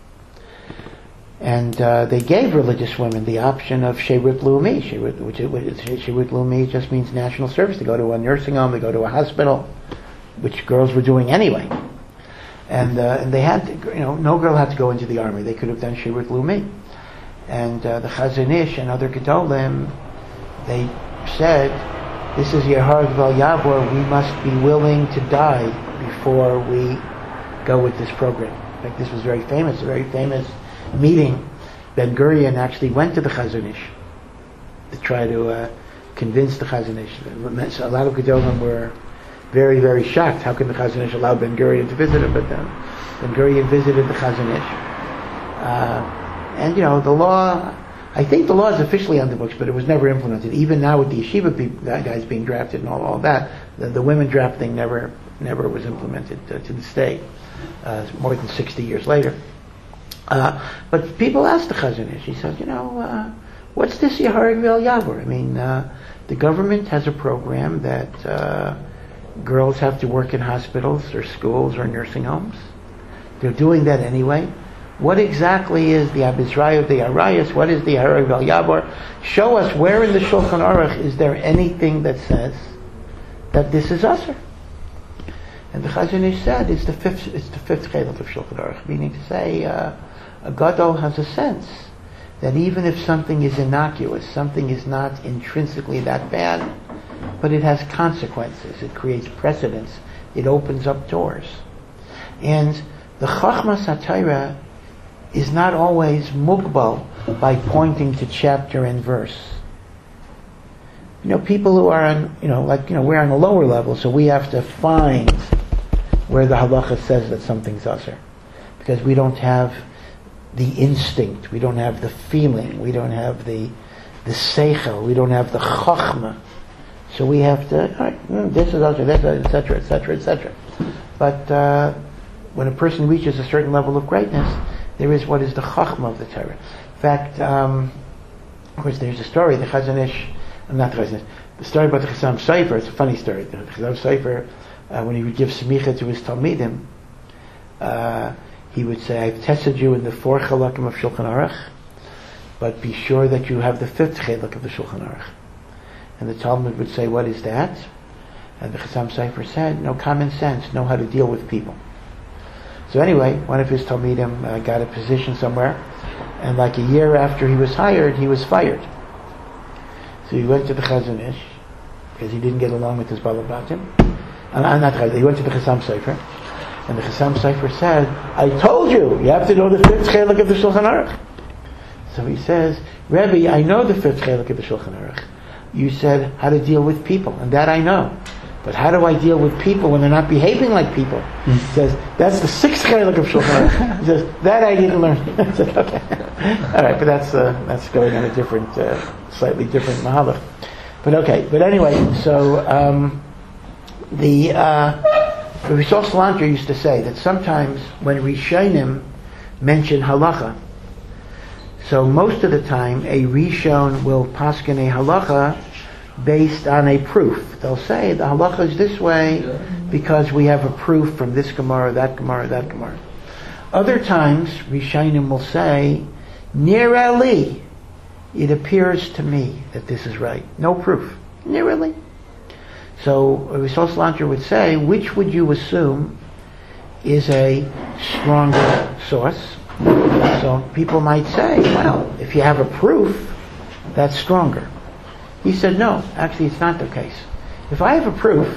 and uh, they gave religious women the option of Shirut Leumi, Shirut, which is, Shirut Leumi just means national service. They go to a nursing home, they go to a hospital, which girls were doing anyway. And uh, and they had, to, you know, no girl had to go into the army. They could have done Shirut Leumi. And uh, the Chazon Ish and other Gedolim, they said, this is Yehar Gval Yavor, we must be willing to die before we go with this program. In fact, this was very famous, a very famous meeting. Ben Gurion actually went to the Chazon Ish to try to uh, convince the Chazon Ish. A lot of Gedolim were very, very shocked. How can the Chazon Ish allow Ben Gurion to visit him? But then Ben Gurion visited the Chazon Ish. Uh, and, you know, the law, I think the law is officially on the books, but it was never implemented. Even now with the yeshiva people, guys being drafted and all, all that, the, the women draft thing never never was implemented uh, to this day, uh, more than sixty years later. Uh, but people asked the Chazon Ish, he said, you know, uh, what's this Yehar Gval Yavor? I mean, uh, the government has a program that uh, girls have to work in hospitals or schools or nursing homes. They're doing that anyway. What exactly is the Abizraya, the Arayas? What is the Yehar Gval Yavor? Show us where in the Shulchan Aruch is there anything that says that this is usher. And the Chazon Ish said it's the fifth, it's the fifth chelak of Shulchan Aruch, meaning to say uh, a gadol has a sense that even if something is innocuous, something is not intrinsically that bad, but it has consequences. It creates precedents. It opens up doors. And the Chachmas HaTorah is not always mugbal by pointing to chapter and verse. You know, people who are on, you know, like, you know, we're on a lower level, so we have to find where the halacha says that something's usher. Because we don't have the instinct, we don't have the feeling, we don't have the the seichel, we don't have the chachma. So we have to, all right, mm, this is usher, this is, et cetera, et cetera, et cetera. But uh, when a person reaches a certain level of greatness, there is what is the chachma of the Torah. In fact, um, of course, there's a story, the Chazon Ish, not the Chazon Ish, the story about the Chassam Sofer, it's a funny story. The Chassam Sofer, uh, when he would give semicha to his Talmidim, uh, he would say, I've tested you in the four chalakim of Shulchan Aruch, but be sure that you have the fifth chelak of the Shulchan Aruch. And the Talmud would say, what is that? And the Chassam Sofer said, no, common sense, know how to deal with people. So anyway, one of his Talmidim uh, got a position somewhere, and like a year after he was hired, he was fired. So he went to the Chazon Ish, because he didn't get along with his Balabatim. Uh, not Chazon, he went to the Chassam Sofer, And the Chassam Sofer said, I told you, you have to know the fifth chelik of the Shulchan Aruch. So he says, Rebbe, I know the fifth chelik of the Shulchan Aruch. You said how to deal with people, and that I know. But how do I deal with people when they're not behaving like people? He says, that's the sixth chelik of Shulchan Aruch. He says, that I didn't learn. I said, okay. All right, but that's uh, that's going on a different, uh, slightly different mahalach. But okay, but anyway, so um, the uh, Rabbi Yisrael Salanter used to say that sometimes when Rishonim mention halacha, so most of the time a Rishon will paskin a halacha based on a proof. They'll say the halacha is this way because we have a proof from this Gemara, that Gemara, that Gemara. Other times Rishonim will say, Nira li, it appears to me that this is right. No proof. Nira li. So Rabbi Yisrael Salanter would say, which would you assume is a stronger source? So people might say, well, if you have a proof, that's stronger. He said, no, actually it's not the case. If I have a proof,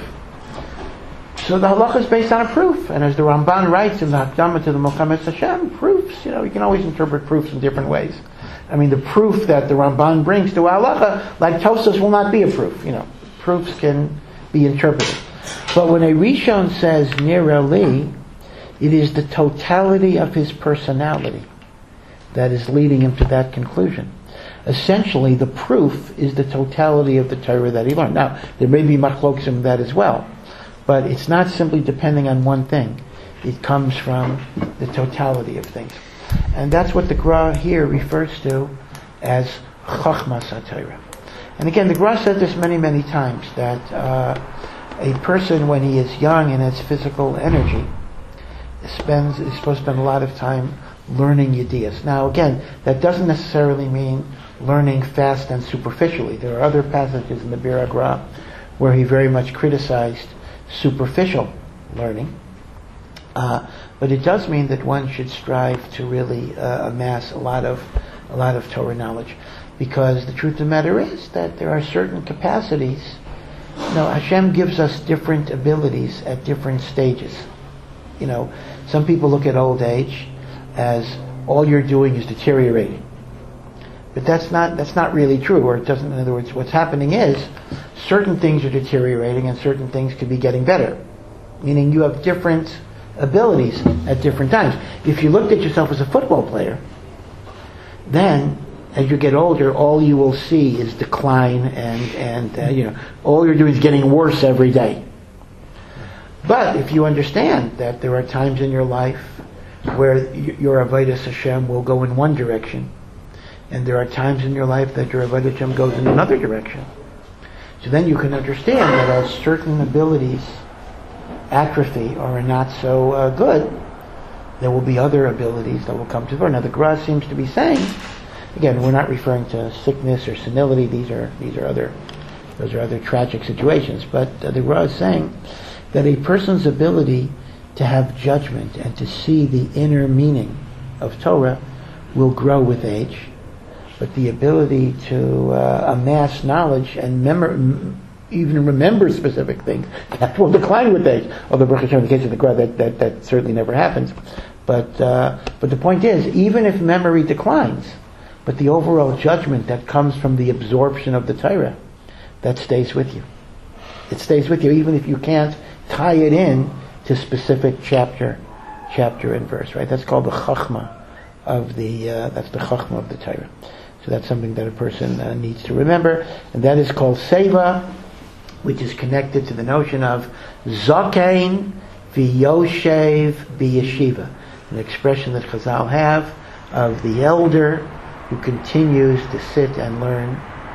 so the halacha is based on a proof. And as the Ramban writes in the Hakdama to the Muhammad Hashem, proofs, you know, you can always interpret proofs in different ways. I mean, the proof that the Ramban brings to halacha, like Tosas, will not be a proof. You know, proofs can be interpreted. But when a Rishon says Nira li, it is the totality of his personality that is leading him to that conclusion. Essentially, the proof is the totality of the Torah that he learned. Now, there may be machlokas in that as well, but it's not simply depending on one thing. It comes from the totality of things. And that's what the Gra here refers to as Chachmas HaTorah. And again, the Gra said this many, many times, that uh, a person, when he is young and has physical energy, spends is supposed to spend a lot of time learning Yediyas. Now, again, that doesn't necessarily mean learning fast and superficially. There are other passages in the Bir Gra where he very much criticized superficial learning. Uh, but it does mean that one should strive to really uh, amass a lot of a lot of Torah knowledge, because the truth of the matter is that there are certain capacities. You know, Hashem gives us different abilities at different stages. You know, some people look at old age as all you're doing is deteriorating, but that's not that's not really true. Or it doesn't. In other words, what's happening is certain things are deteriorating and certain things could be getting better. Meaning, you have different abilities at different times. If you looked at yourself as a football player, then as you get older, all you will see is decline, and and uh, you know, all you're doing is getting worse every day. But if you understand that there are times in your life where y- your Avodas Hashem will go in one direction, and there are times in your life that your Avodas Hashem goes in another direction, so then you can understand that as certain abilities atrophy or are not so uh, good, there will be other abilities that will come to the fore. Now the Gra seems to be saying, again, we're not referring to sickness or senility. These are these are other those are other tragic situations. But uh, the Gra is saying that a person's ability to have judgment and to see the inner meaning of Torah will grow with age, but the ability to uh, amass knowledge and memor- even remember specific things, that will decline with age. Although, Baruch Hashem, in the case of the Gra, that, that, that certainly never happens. But uh, but the point is, even if memory declines, but the overall judgment that comes from the absorption of the Torah, that stays with you. It stays with you, even if you can't tie it in to specific chapter, chapter and verse. Right? That's called the chachma of the. Uh, that's the chachma of the Torah. So that's something that a person uh, needs to remember, and that is called seva, which is connected to the notion of zakein v'yoshev b'yeshiva, an expression that Chazal have of the elder who continues to sit and learn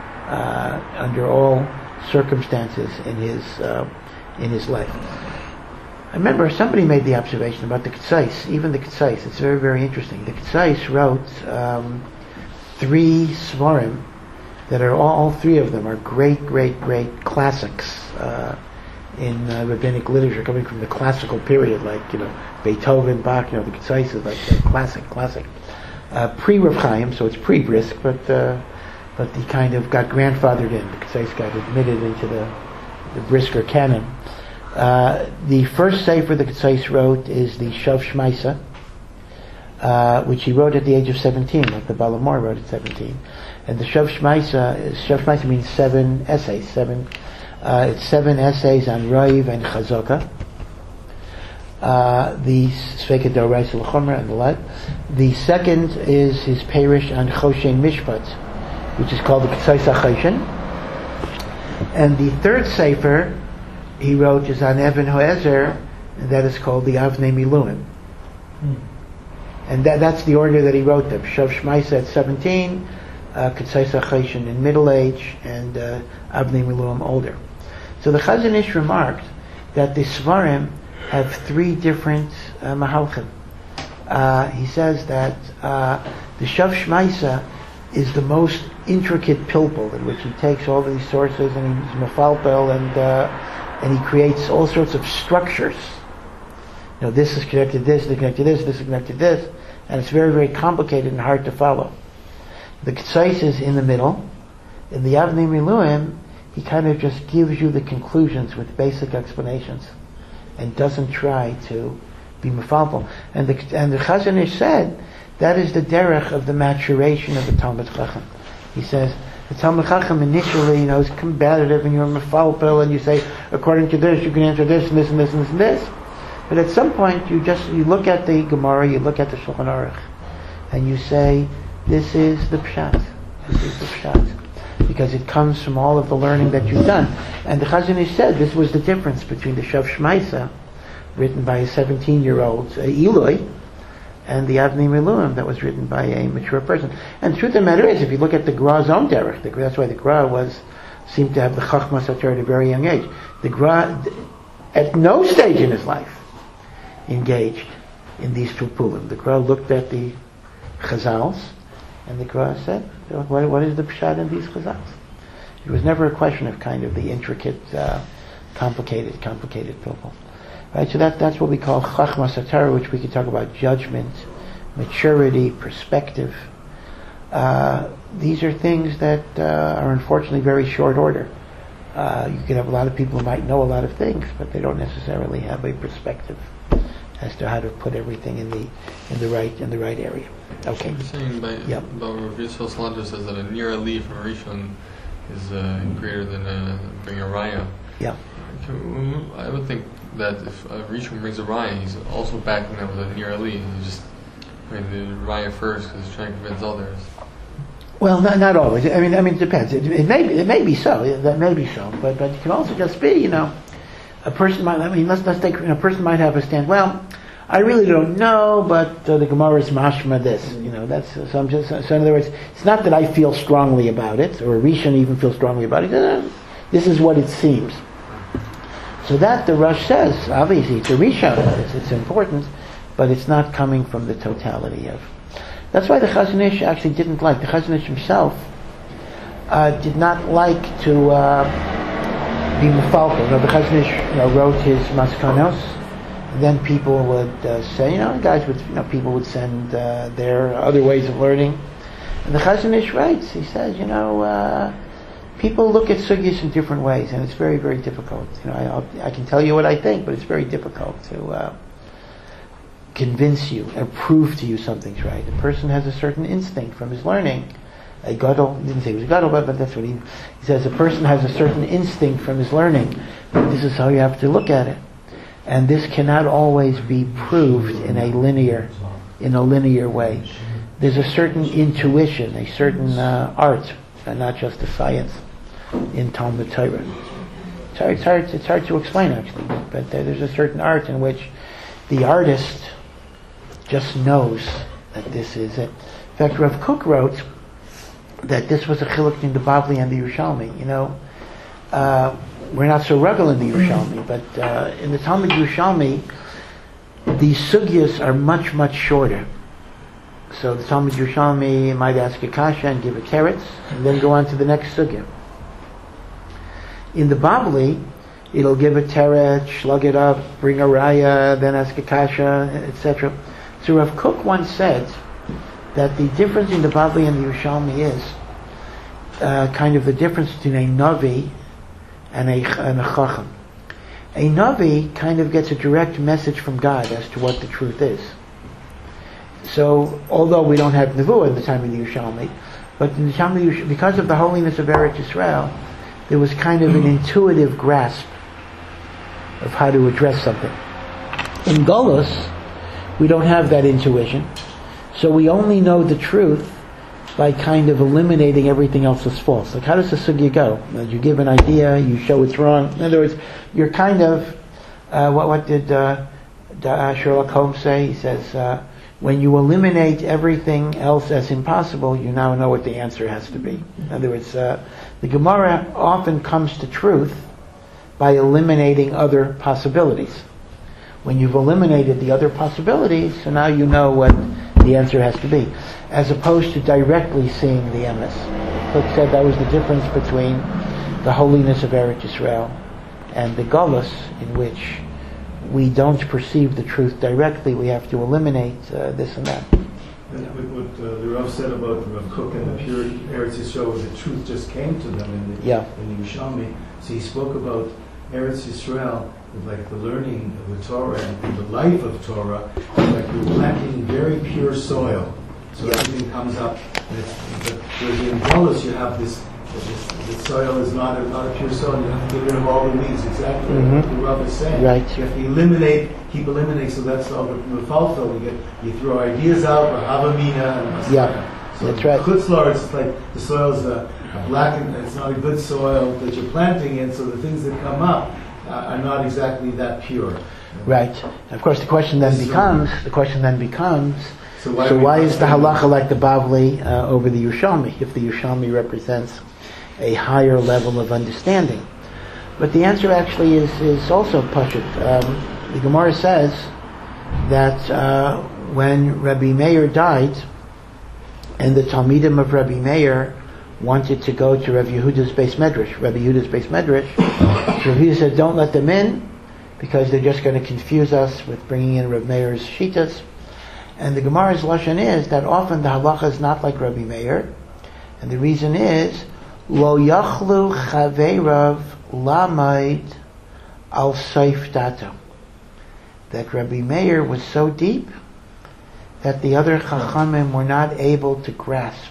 uh, under all circumstances in his uh, in his life. I remember somebody made the observation about the Ketzais, even the Ketzais. It's very, very interesting. The Ketzais wrote um, three svarim that are all, all three of them are great, great, great classics uh, in uh, rabbinic literature, coming from the classical period, like, you know, Beethoven, Bach. You know, the Ketzais is like a classic, classic. Uh, pre-Rav Chaim, so it's pre-Brisk, but uh, but he kind of got grandfathered in. The Ketzais got admitted into the the Brisker canon. Uh, the first sefer the Ketzais wrote is the Shav Shmaisa, uh, which he wrote at the age of seventeen, like the Baal HaMaor wrote at seventeen. And the Shav Shmaisa, Shav Shmaisa means seven essays, seven, uh, it's seven essays on Raiv and Chazaka. Uh, the Sveka D'Oraisa L'Chomra and the like. The second is his parish on Choshen Mishpat, which is called the Ketzais HaChoshen. And the third sefer he wrote is on Evan Hoezer, and that is called the Avnei Miluim. Hmm. And that, that's the order that he wrote them. Shav Shmaisa at seventeen, uh, Ketzais HaChoshen in middle age, and uh, Avnei Miluim older. So the Chazon Ish remarked that the Svarim have three different uh, mahalchim. Uh, he says that uh, the Shav Shmaisa is the most intricate pilpul, in which he takes all of these sources and he's mefalpel and uh, and he creates all sorts of structures. You know, this is connected to this, this is connected to this, this is connected to this, and it's very, very complicated and hard to follow. The Ketzais is in the middle. In the Avnei Miluim, he kind of just gives you the conclusions with basic explanations and doesn't try to be mefalpel. And the and the Chazon Ish said that is the derech of the maturation of the Talmud Chacham. He says the Talmud Chacham initially, you know, is combative, and you're mefalpel, and you say according to this you can answer this and this and this and this and this. But at some point you just you look at the Gemara, you look at the Shulchan Aruch, and you say this is the pshat. This is the pshat. Because it comes from all of the learning that you've done. And the Chazon Ish said this was the difference between the Shav Shmaisa, written by a seventeen-year-old uh, Eloi, and the Avnei Miluim that was written by a mature person. And the truth of the matter is, if you look at the Gra's own derech, the, that's why the Gra was seemed to have the Chachmas Sator at a very young age. The Gra, at no stage in his life, engaged in these pilpulim. The Gra looked at the Chazals, and the Gra said, what, what is the pshat in these Chazals? It was never a question of kind of the intricate, uh, complicated, complicated pilpul. Right, so that, that's what we call Chachmas Satar, which we could talk about judgment, maturity, perspective. Uh, these are things that uh, are unfortunately very short order. Uh, you could have a lot of people who might know a lot of things, but they don't necessarily have a perspective as to how to put everything in the in the right in the right area. Okay. You're saying by Yep. about Rav Yisrael Salanter says that a near Ali from Rishon is uh, greater than a bring a raya. Yeah. I would think that if a Rishon brings a raya, he's also backing that with a near Ali. He just made the raya first because he's trying to convince others. Well, not, not always. I mean, I mean, it depends. It, it may be, it may be so. That may be so, but but it can also just be, you know, a person might. I mean, let's let's take. You know, a person might have a stand. Well, I really don't know, but uh, the Gemara is mashma this. You know, that's uh, so. I'm just so in other words, it's not that I feel strongly about it, or Rishon even feels strongly about it. Uh, this is what it seems. So that the Rosh says, obviously, it's a Rishon. It's, it's important, but it's not coming from the totality of. That's why the Chazon Ish actually didn't like. The Chazon Ish himself uh, did not like to uh, be mefalpel. You know, the Chazon Ish, you know, wrote his maskanos, and then people would uh, say, you know, guys would, you know, people would send uh, their other ways of learning. And the Chazon Ish writes, he says, you know, uh, people look at sugyas in different ways, and it's very, very difficult. You know, I, I'll, I can tell you what I think, but it's very difficult to uh, convince you and prove to you something's right. A person has a certain instinct from his learning. A gadol, he didn't say he was a gadol, but, but that's what he, he says. A person has a certain instinct from his learning. This is how you have to look at it, and this cannot always be proved in a linear, in a linear way. There's a certain intuition, a certain uh, art, and not just a science in Talmud Torah. It's hard, it's hard, it's hard to explain actually, but uh, there's a certain art in which the artist just knows that this is it. In fact, Rav Kook wrote that this was a chiluk between the Bavli and the Yerushalmi. You know, uh, we're not so rugged in the Yerushalmi, but uh, in the Talmud Yerushalmi, the sugyas are much, much shorter. So the Talmud Yerushalmi might ask a kasha and give a teretz, and then go on to the next sugya. In the Bavli, it'll give a teretz, slug it up, bring a raya, then ask a kasha, et cetera. So Rav Kook once said that the difference in the Bavli and the Yerushalmi is uh, kind of the difference between a Navi and a, and a Chacham. A Navi kind of gets a direct message from God as to what the truth is. So, although we don't have Nevuah in the time of the Yerushalmi, but in the time of the Yerushalmi, because of the holiness of Eretz Yisrael, there was kind of an intuitive grasp of how to address something. In Golus, we don't have that intuition, so we only know the truth by kind of eliminating everything else that's false. Like, how does the sugya go? You give an idea, you show it's wrong. In other words, you're kind of, uh, what, what did uh, uh, Sherlock Holmes say? He says, uh, when you eliminate everything else as impossible, you now know what the answer has to be. In other words, uh, the Gemara often comes to truth by eliminating other possibilities. When you've eliminated the other possibilities, so now you know what the answer has to be, as opposed to directly seeing the emes. Cook said that was the difference between the holiness of Eretz Yisrael and the Golus, in which we don't perceive the truth directly, we have to eliminate uh, this and that. And what, what uh, the Rav said about Rav Kook and the pure Eretz Yisrael was the truth just came to them in the, yeah. in the Yerushalmi. So he spoke about Eretz Yisrael, like the learning of the Torah and the life of Torah, like you're planting very pure soil. So yeah. everything comes up. And it's, but whereas in Golus you have this, this, the soil is not a, not a pure soil, you have to get rid of all the weeds, exactly mm-hmm. what the Rav is saying. Right. You have to eliminate, keep eliminating, so that's all the mefalfel. You get, you throw ideas out, or havamina, and masaya. Yeah, so that's right. Chutzlar, it's like the soil's a, a black, and it's not a good soil that you're planting in, so the things that come up uh, are not exactly that pure. Right. And of course, the question then becomes, the question then becomes, so why, so why is the halacha like the Bavli uh, over the Yerushalmi, if the Yerushalmi represents a higher level of understanding? But the answer actually is, is also pashut. Um, the Gemara says that uh, when Rabbi Meir died, and the Talmidim of Rabbi Meir wanted to go to Rabbi Yehuda's Beis Medrash, Rabbi Yehuda's Beis Medrash, so Rabbi Yehuda said, don't let them in, because they're just going to confuse us with bringing in Rabbi Meir's shitas. And the Gemara's lashon is that often the halacha is not like Rabbi Meir, and the reason is lo yachlu chaveirav lamaid al seif dato, that Rabbi Meir was so deep that the other chachamim were not able to grasp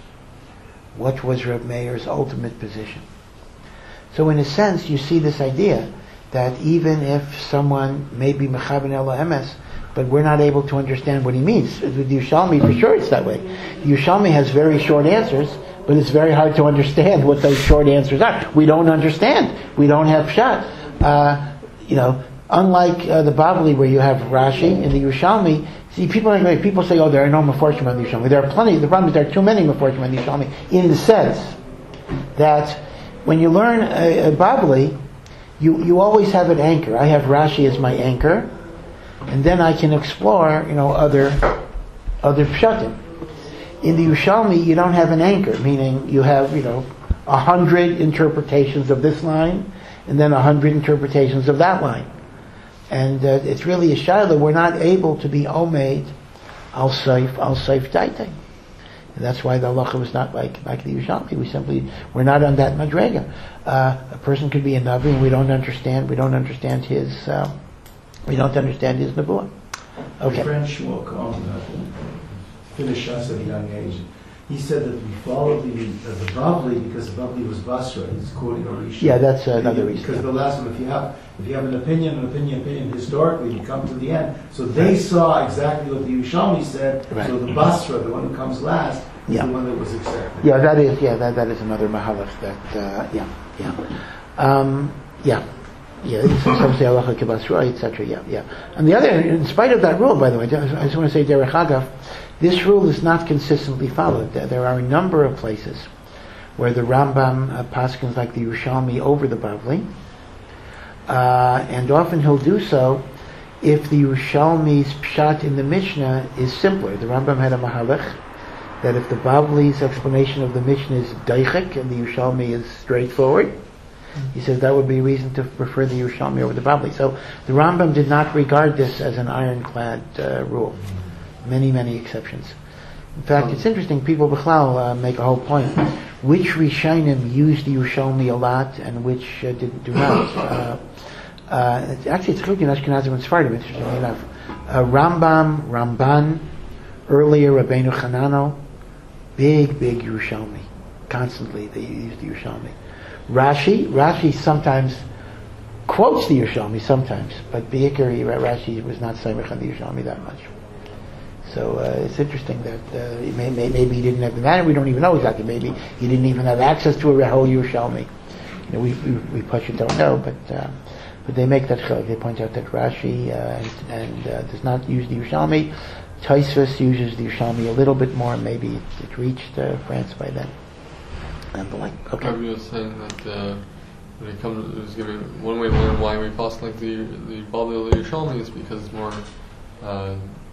what was Rabbi Meir's ultimate position. So in a sense, you see this idea that even if someone may be mechaben el emes, but we're not able to understand what he means. With Yerushalmi, for sure it's that way. Yerushalmi has very short answers, but it's very hard to understand what those short answers are. We don't understand. We don't have pshat. Uh, you know, unlike uh, the Bavli, where you have Rashi, in the Yerushalmi, see, people are, people say, oh, there are no meforshim on the Yerushalmi. There are plenty. The problem is there are too many meforshim on the Yerushalmi, in the sense that when you learn a, a Bavli, you, you always have an anchor. I have Rashi as my anchor, and then I can explore, you know, other other pshatim. In the Yerushalmi, you don't have an anchor, meaning you have, you know, a hundred interpretations of this line, and then a hundred interpretations of that line. And uh, it's really a shayla. We're not able to be omeid al seif al seif taitai. And that's why the halacha was not like like the Yerushalmi. We simply we're not on that madrega. Uh, a person could be a navi, and we don't understand. We don't understand his. Uh, we don't understand his nevuah. Okay. My friend Shmuel Cohen uh, finished us at a young age. He said that we followed the uh, the Bavli because the Bavli was Basra. He's quoting Arisha. Yeah, that's uh, another reason. Because the last one, if you have if you have an opinion, an opinion, opinion historically, you come to the end. So they saw exactly what the Yerushalmi said. Right. So the Basra, the one who comes last, is Yeah. the one that was accepted. Yeah, that is yeah that that is another mahalach that uh, yeah yeah um, yeah yeah. Some say halacha kibasra, et cetera. Yeah yeah. And the other, in spite of that rule, by the way, I just want to say derech hagav, this rule is not consistently followed. There are a number of places where the Rambam uh, paskins like the Yerushalmi over the Bavli, uh, and often he'll do so if the Yerushalmi's pshat in the Mishnah is simpler. The Rambam had a mahalach that if the Bavli's explanation of the Mishnah is daichik and the Yerushalmi is straightforward, he says that would be a reason to prefer the Yerushalmi over the Bavli. So the Rambam did not regard this as an ironclad uh, rule. Many, many exceptions. In fact, it's interesting, people b'chlal uh, make a whole point. Which Rishonim used the Yerushalmi a lot and which uh, did, do not. Uh, Uh, it's, actually, it's Chilukei in Ashkenazim and Sephardim, interestingly enough. Uh, Rambam, Ramban, earlier Rabbeinu Hanano, big, big Yerushalmi. Constantly they use the Yerushalmi. Rashi, Rashi sometimes quotes the Yerushalmi, sometimes, but Be'ikar, Rashi was not Saimach on the Yerushalmi that much. So uh, it's interesting that uh, may, may, maybe he didn't have the matter. We don't even know exactly. Maybe he didn't even have access to a whole Yerushalmi. You know, we we, we Pashut don't know, but uh, but they make that chiluk. They point out that Rashi uh, and, and uh, does not use the Yerushalmi. Tosfos uses the Yerushalmi a little bit more. Maybe it, it reached uh, France by then. And the like. Okay. Rabbi was saying that uh, when it comes, it was giving one way to learn why we pass like the the Babel Yerushalmi is because it's more. Uh,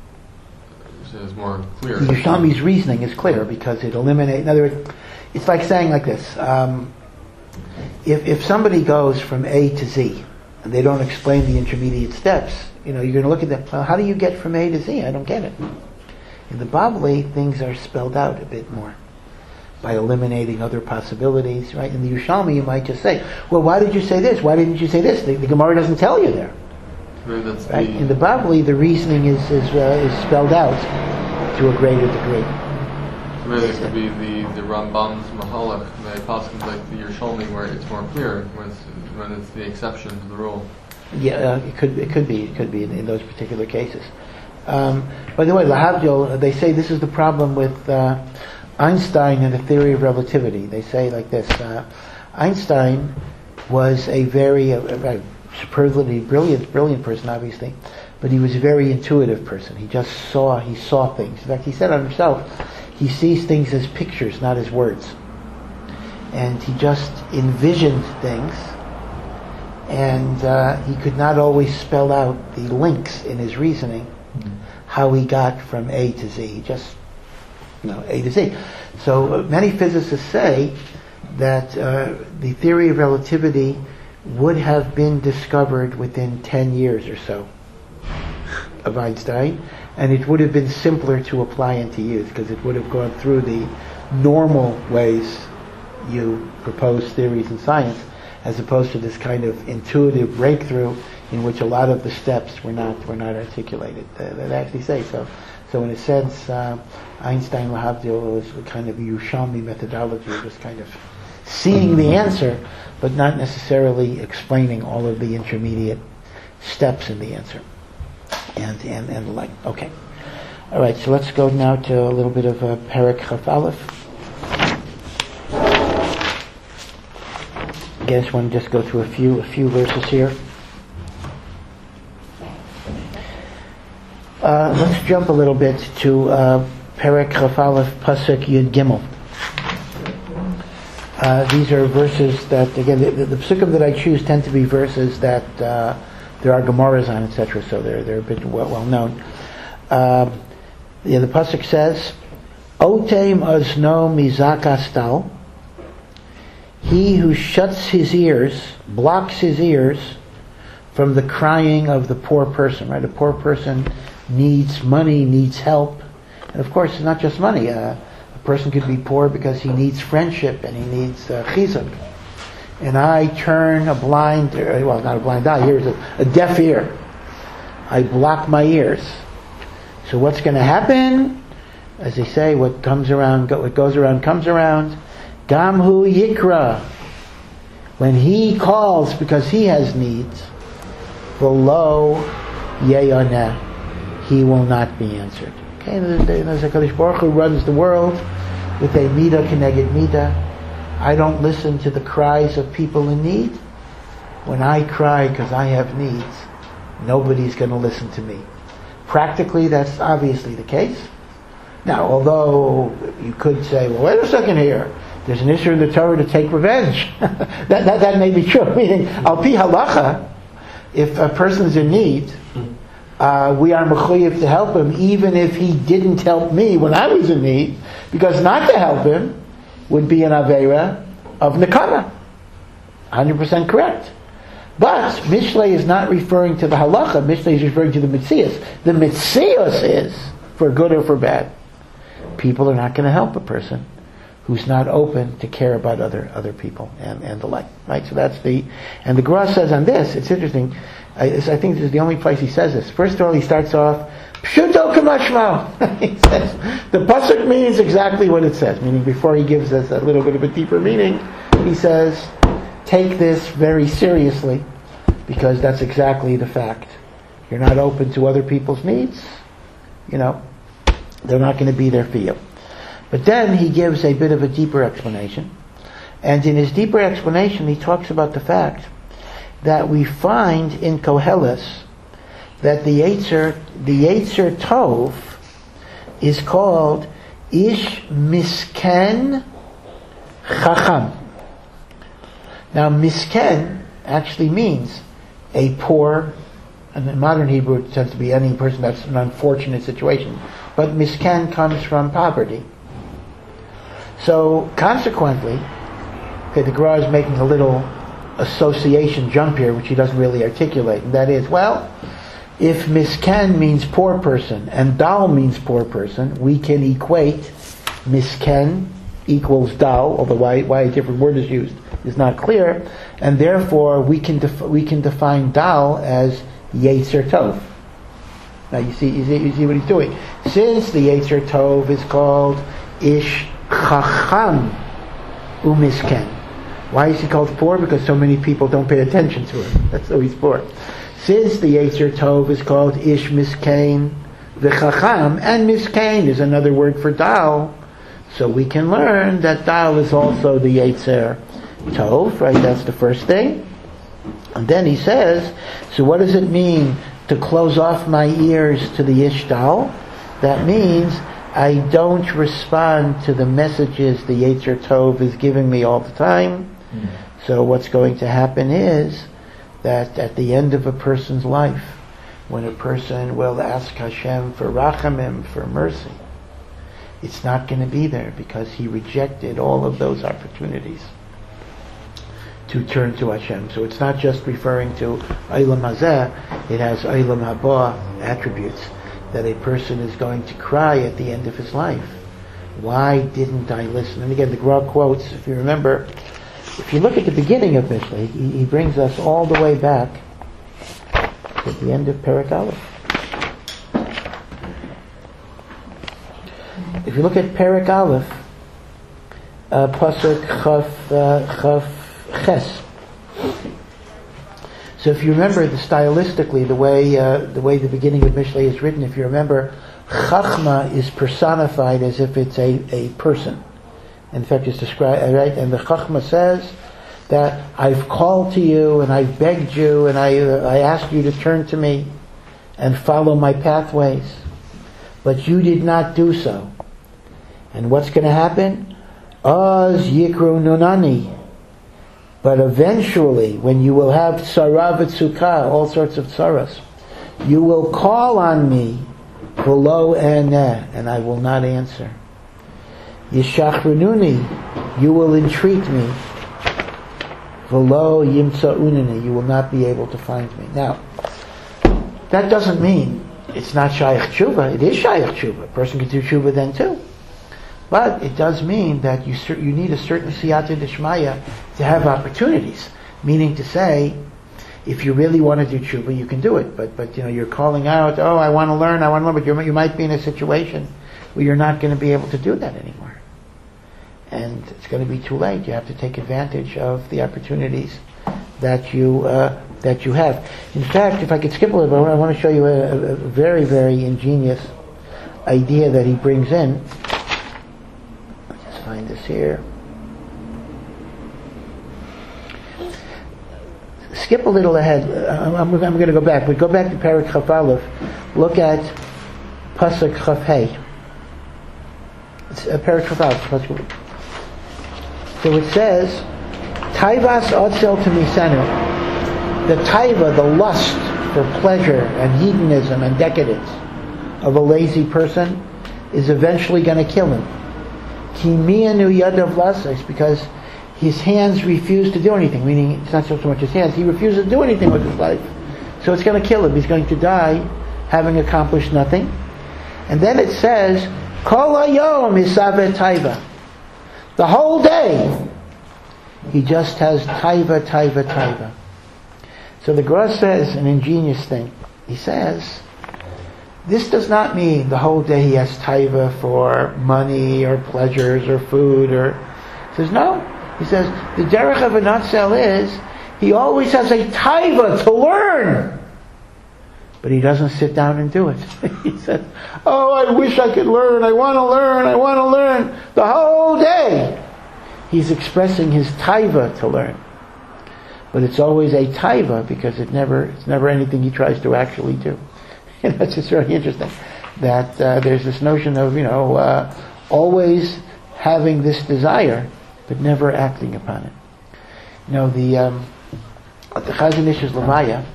is more clear. The Yerushalmi's reasoning is clear because it eliminates. In other words, it's like saying like this: um, if if somebody goes from A to Z and they don't explain the intermediate steps, you know, you're going to look at them. Well, how do you get from A to Z? I don't get it. In the Bavli, things are spelled out a bit more by eliminating other possibilities, right? In the Yerushalmi, you might just say, "Well, why did you say this? Why didn't you say this?" The, the Gemara doesn't tell you there. That's Right? the In the Bavli, the reasoning is is, uh, is spelled out to a greater degree. So maybe it could be the, the Rambam's Mahalach, the possibly like the Yerushalmi, where it's more clear when it's, when it's the exception to the rule. Yeah, uh, it could it could be it could be in, in those particular cases. Um, by the way, Lahavdil, they say this is the problem with uh, Einstein and the theory of relativity. They say like this: uh, Einstein was a very uh, uh, superlatively brilliant, brilliant person, obviously, but he was a very intuitive person. He just saw, he saw things. In fact, he said on himself, he sees things as pictures, not as words. And he just envisioned things, and uh, he could not always spell out the links in his reasoning, mm-hmm. how he got from A to Z. He just, you know, A to Z. So uh, many physicists say that uh, the theory of relativity would have been discovered within ten years or so of Einstein, and it would have been simpler to apply and to use because it would have gone through the normal ways you propose theories in science, as opposed to this kind of intuitive breakthrough in which a lot of the steps were not were not articulated. Uh, they actually say so. So in a sense, uh, Einstein Lahavdil was a kind of Yerushalmi methodology, just kind of seeing the answer, but not necessarily explaining all of the intermediate steps in the answer. And and and the like. Okay. All right. So let's go now to a little bit of uh, Perek Chaf Aleph. I guess one just go through a few a few verses here. Uh, let's jump a little bit to uh, Perek Chaf Aleph Pasuk Yud Gimel. Uh, these are verses that, again, the, the, the psukim that I choose tend to be verses that uh, there are Gemaras on, et cetera. So they're they're a bit well, well known. Uh, yeah, the pasuk says, "Otem azno mizakastal." He who shuts his ears, blocks his ears from the crying of the poor person. Right, a poor person needs money, needs help, and of course, it's not just money. Uh, person could be poor because he needs friendship and he needs uh, chizuk. And I turn a blind, well, not a blind eye, here's a, a deaf ear. I block my ears. So what's going to happen? As they say, what comes around, what goes around comes around. Gamhu yikra. When he calls because he has needs, below yeyoneh, he will not be answered. Okay, there's a Kadosh Baruch Hu runs the world with a midah keneged midah. I don't listen to the cries of people in need. When I cry because I have needs, nobody's going to listen to me. Practically, that's obviously the case. Now, although you could say, well, wait a second here. There's an issue in the Torah to take revenge. that, that that may be true. Meaning, al pi halacha, if a person's in need, Uh, we are mechuyev to help him, even if he didn't help me when I was in need, because not to help him would be an aveira of nekana. one hundred percent correct. But Mishlei is not referring to the halacha. Mishlei is referring to the mitzias. The mitzias is for good or for bad. People are not going to help a person who's not open to care about other other people and, and the like. Right? So that's the, and the Gra says on this, it's interesting, I, I think this is the only place he says this. First of all, he starts off, Pshuto kamashmo. He says, the pasuk means exactly what it says, meaning before he gives us a little bit of a deeper meaning, he says, take this very seriously, because that's exactly the fact. You're not open to other people's needs, you know, they're not going to be there for you. But then he gives a bit of a deeper explanation. And in his deeper explanation, he talks about the fact that we find in Koheles that the Yetzer, the Yetzer Tov is called Ish Misken Chacham. Now, Misken actually means a poor, and in modern Hebrew it tends to be any person that's in an unfortunate situation. But Misken comes from poverty. So, consequently, okay, the Gra is making a little association jump here, which he doesn't really articulate, and that is, well, if Misken means poor person and Dal means poor person, we can equate Misken equals Dal, although why, why a different word is used is not clear, and therefore we can def- we can define Dal as Yetzer Tov. Now you see, you see, you see what he's doing. Since the Yetzer Tov is called Ish Chacham Umisken. Why is he called poor? Because so many people don't pay attention to him. That's why he's poor. Since the Yetzer Tov is called Ish Miskein V'Chacham, and Miskein is another word for Dal, so we can learn that Dal is also the Yetzer Tov, right? That's the first thing. And then he says, so what does it mean to close off my ears to the Ish Dal? That means I don't respond to the messages the Yetzer Tov is giving me all the time. Mm. So what's going to happen is that at the end of a person's life, when a person will ask Hashem for rachamim, for mercy, it's not going to be there because he rejected all of those opportunities to turn to Hashem. So it's not just referring to Olam Hazeh, it has Olam Haba attributes, that a person is going to cry at the end of his life. Why didn't I listen? And again, the Gra quotes, if you remember, if you look at the beginning of Mishlei, he, he brings us all the way back to the end of Perek Aleph. If you look at Perek Aleph, uh, Pasuk Chaf, uh, Chaf Ches. So if you remember, the stylistically, the way uh, the way the beginning of Mishlei is written, if you remember, Chachma is personified as if it's a, a person. In fact, it's described, right? And the Chachma says that I've called to you and I've begged you and I uh, I asked you to turn to me and follow my pathways, but you did not do so. And what's going to happen? Az yikru nunani. But eventually, when you will have tzara v'tzukah, all sorts of tzaras, you will call on me, v'lo eneh, and I will not answer. Yishachrinuni, you will entreat me, v'lo yimtza'unani, you will not be able to find me. Now, that doesn't mean it's not shayach tshuva. It is shayach tshuva. A person can do tshuva then too. But it does mean that you you need a certain siyata d'shmaya to have opportunities. Meaning to say, if you really want to do tshuva, you can do it. But but you know you're calling out, oh, I want to learn, I want to learn. But you're, you might be in a situation where you're not going to be able to do that anymore, and it's going to be too late. You have to take advantage of the opportunities that you uh, that you have. In fact, if I could skip a little bit, I want to show you a, a very very ingenious idea that he brings in. Find this here. Skip a little ahead. I'm, I'm, I'm going to go back. We go back to Perek Chaf Aleph. Look at Pasuk Chaf Hey. It's uh, Perek Chaf Aleph. So it says, "Taivas otzel to misenu." The taiva, the lust for pleasure and hedonism and decadence of a lazy person, is eventually going to kill him. Because his hands refuse to do anything, meaning it's not so much his hands, he refuses to do anything with his life. So it's going to kill him. He's going to die having accomplished nothing. And then it says, Kol hayom isaveh taiva. The whole day, he just has taiva, taiva, taiva. So the Gra says an ingenious thing. He says, this does not mean the whole day he has taiva for money or pleasures or food or... He says, no. He says, the derech of a nutshell is, he always has a taiva to learn. But he doesn't sit down and do it. He said, oh, I wish I could learn, I want to learn, I want to learn. The whole day, he's expressing his taiva to learn. But it's always a taiva because it never, it's never anything he tries to actually do. You know, it's just very interesting that uh, there's this notion of, you know, uh, always having this desire, but never acting upon it. You know, the um, the Chazon Ish's Levaya.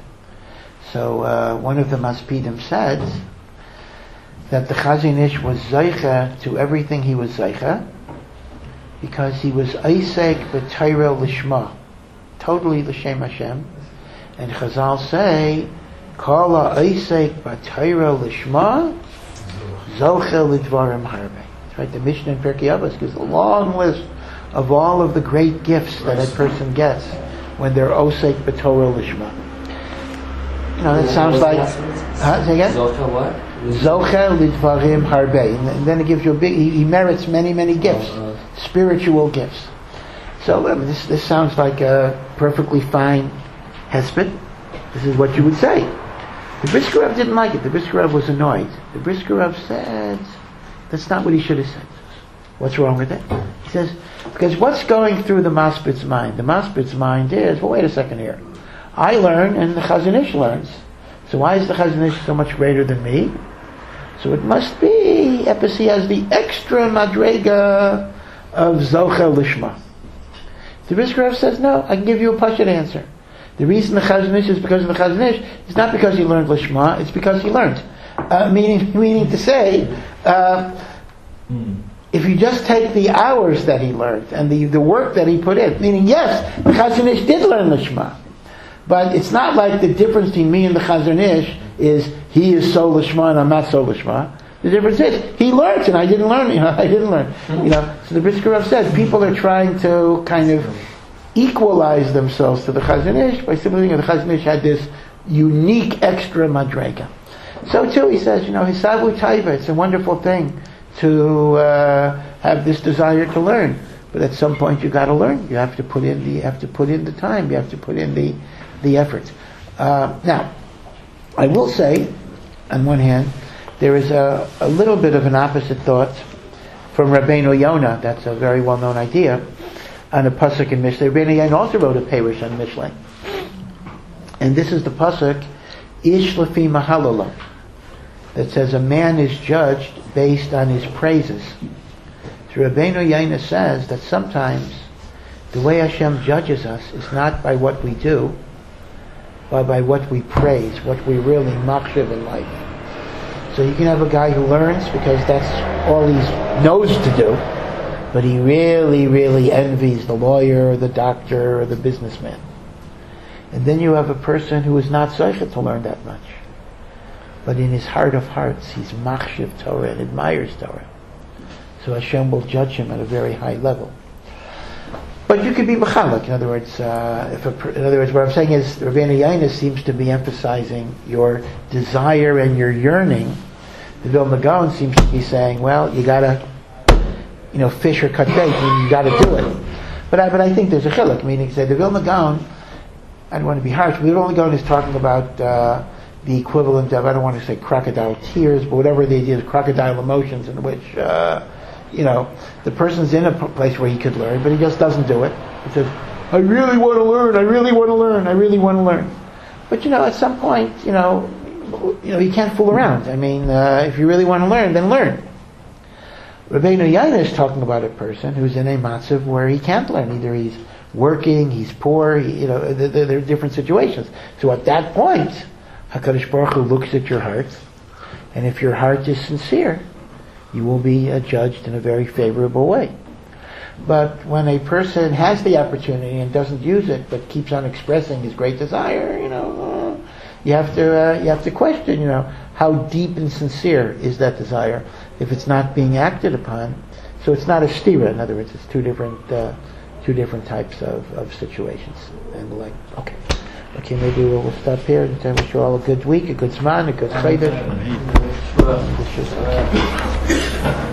So uh, one of the Maspidim said that the Chazon Ish was zeicha to everything he was zeicha because he was Eisek b'Torah lishma, totally l'shem Hashem. And Chazal say, Kala Eisek b'Torah lishma, zoche l'dvarim harbe. That's right. The Mishnah in Pirkei Avos gives a long list of all of the great gifts that a person gets when they're Osek b'Torah lishma. You know, that sounds like... Huh, say again? Zocha what? Zocha lidvarim harbe. And then it gives you a big... He, he merits many, many gifts. Oh, uh, Spiritual gifts. So I mean, this this sounds like a perfectly fine hesped. This is what you would say. The Brisker Rav didn't like it. The Brisker Rav was annoyed. The Brisker Rav said, that's not what he should have said. What's wrong with it? He says, because what's going through the Maspid's mind? The Maspid's mind is, well, wait a second here. I learn and the Chazon Ish learns. So why is the Chazon Ish so much greater than me? So it must be, Episi has the extra madrega of Zocha Lishma. The Brisker Rav says, no, I can give you a pashut answer. The reason the Chazon Ish is because of the Chazon Ish is not because he learned Lishma, it's because he learned. Uh, meaning, meaning to say, uh, mm. if you just take the hours that he learned and the, the work that he put in, meaning yes, the Chazon Ish did learn Lishma. But it's not like the difference between me and the Chazon Ish is he is so lishma and I'm not so lishma. The difference is he learns and I didn't learn. You know, I didn't learn. You know, so the Brisker Rav said people are trying to kind of equalize themselves to the Chazon Ish by simply thinking the Chazon Ish had this unique extra madrega. So too, he says, you know, hisavu taiva. It's a wonderful thing to uh, have this desire to learn, but at some point you got to learn. You have to put in the, you have to put in the time. You have to put in the the effort. Uh, now, I will say, on one hand, there is a, a little bit of an opposite thought from Rabbeinu Yonah. That's a very well-known idea on a pasuk in Mishlei. Rabbeinu Yonah also wrote a perush on Mishlei, and this is the pasuk Ish Lefi Mahalalo, that says a man is judged based on his praises. So Rabbeinu Yonah says that sometimes the way Hashem judges us is not by what we do, but by what we praise, what we really machshav in life. So you can have a guy who learns because that's all he knows to do, but he really, really envies the lawyer or the doctor or the businessman. And then you have a person who is not zeicha to learn that much, but in his heart of hearts, he's machshav Torah and admires Torah. So Hashem will judge him at a very high level. But you could be mechalek. In other words, uh, if a, in other words, what I'm saying is, Rabbeinu Yonah seems to be emphasizing your desire and your yearning. The Vilna Gaon seems to be saying, well, you gotta, you know, fish or cut bait. You gotta do it. But I, but I think there's a chiluk. Meaning, say the Vilna Gaon. I don't want to be harsh. But the Vilna Gaon is talking about uh, the equivalent of, I don't want to say crocodile tears, but whatever the idea is, crocodile emotions, in which. Uh, You know, the person's in a place where he could learn, but he just doesn't do it. He says, I really want to learn, I really want to learn, I really want to learn. But you know, at some point, you know, you know, you can't fool around. I mean, uh, if you really want to learn, then learn. Rabbeinu Yonah is talking about a person who's in a matzav where he can't learn. Either he's working, he's poor, he, you know, there, there are different situations. So at that point, HaKadosh Baruch Hu looks at your heart, and if your heart is sincere, you will be uh, judged in a very favorable way. But when a person has the opportunity and doesn't use it, but keeps on expressing his great desire, you know, uh, you have to uh, you have to question, you know, how deep and sincere is that desire. If it's not being acted upon, So it's not a stira. In other words, it's two different uh, two different types of, of situations. And like, okay, okay, maybe we'll, we'll stop here and I wish you all a good week, a good zman, a good seder.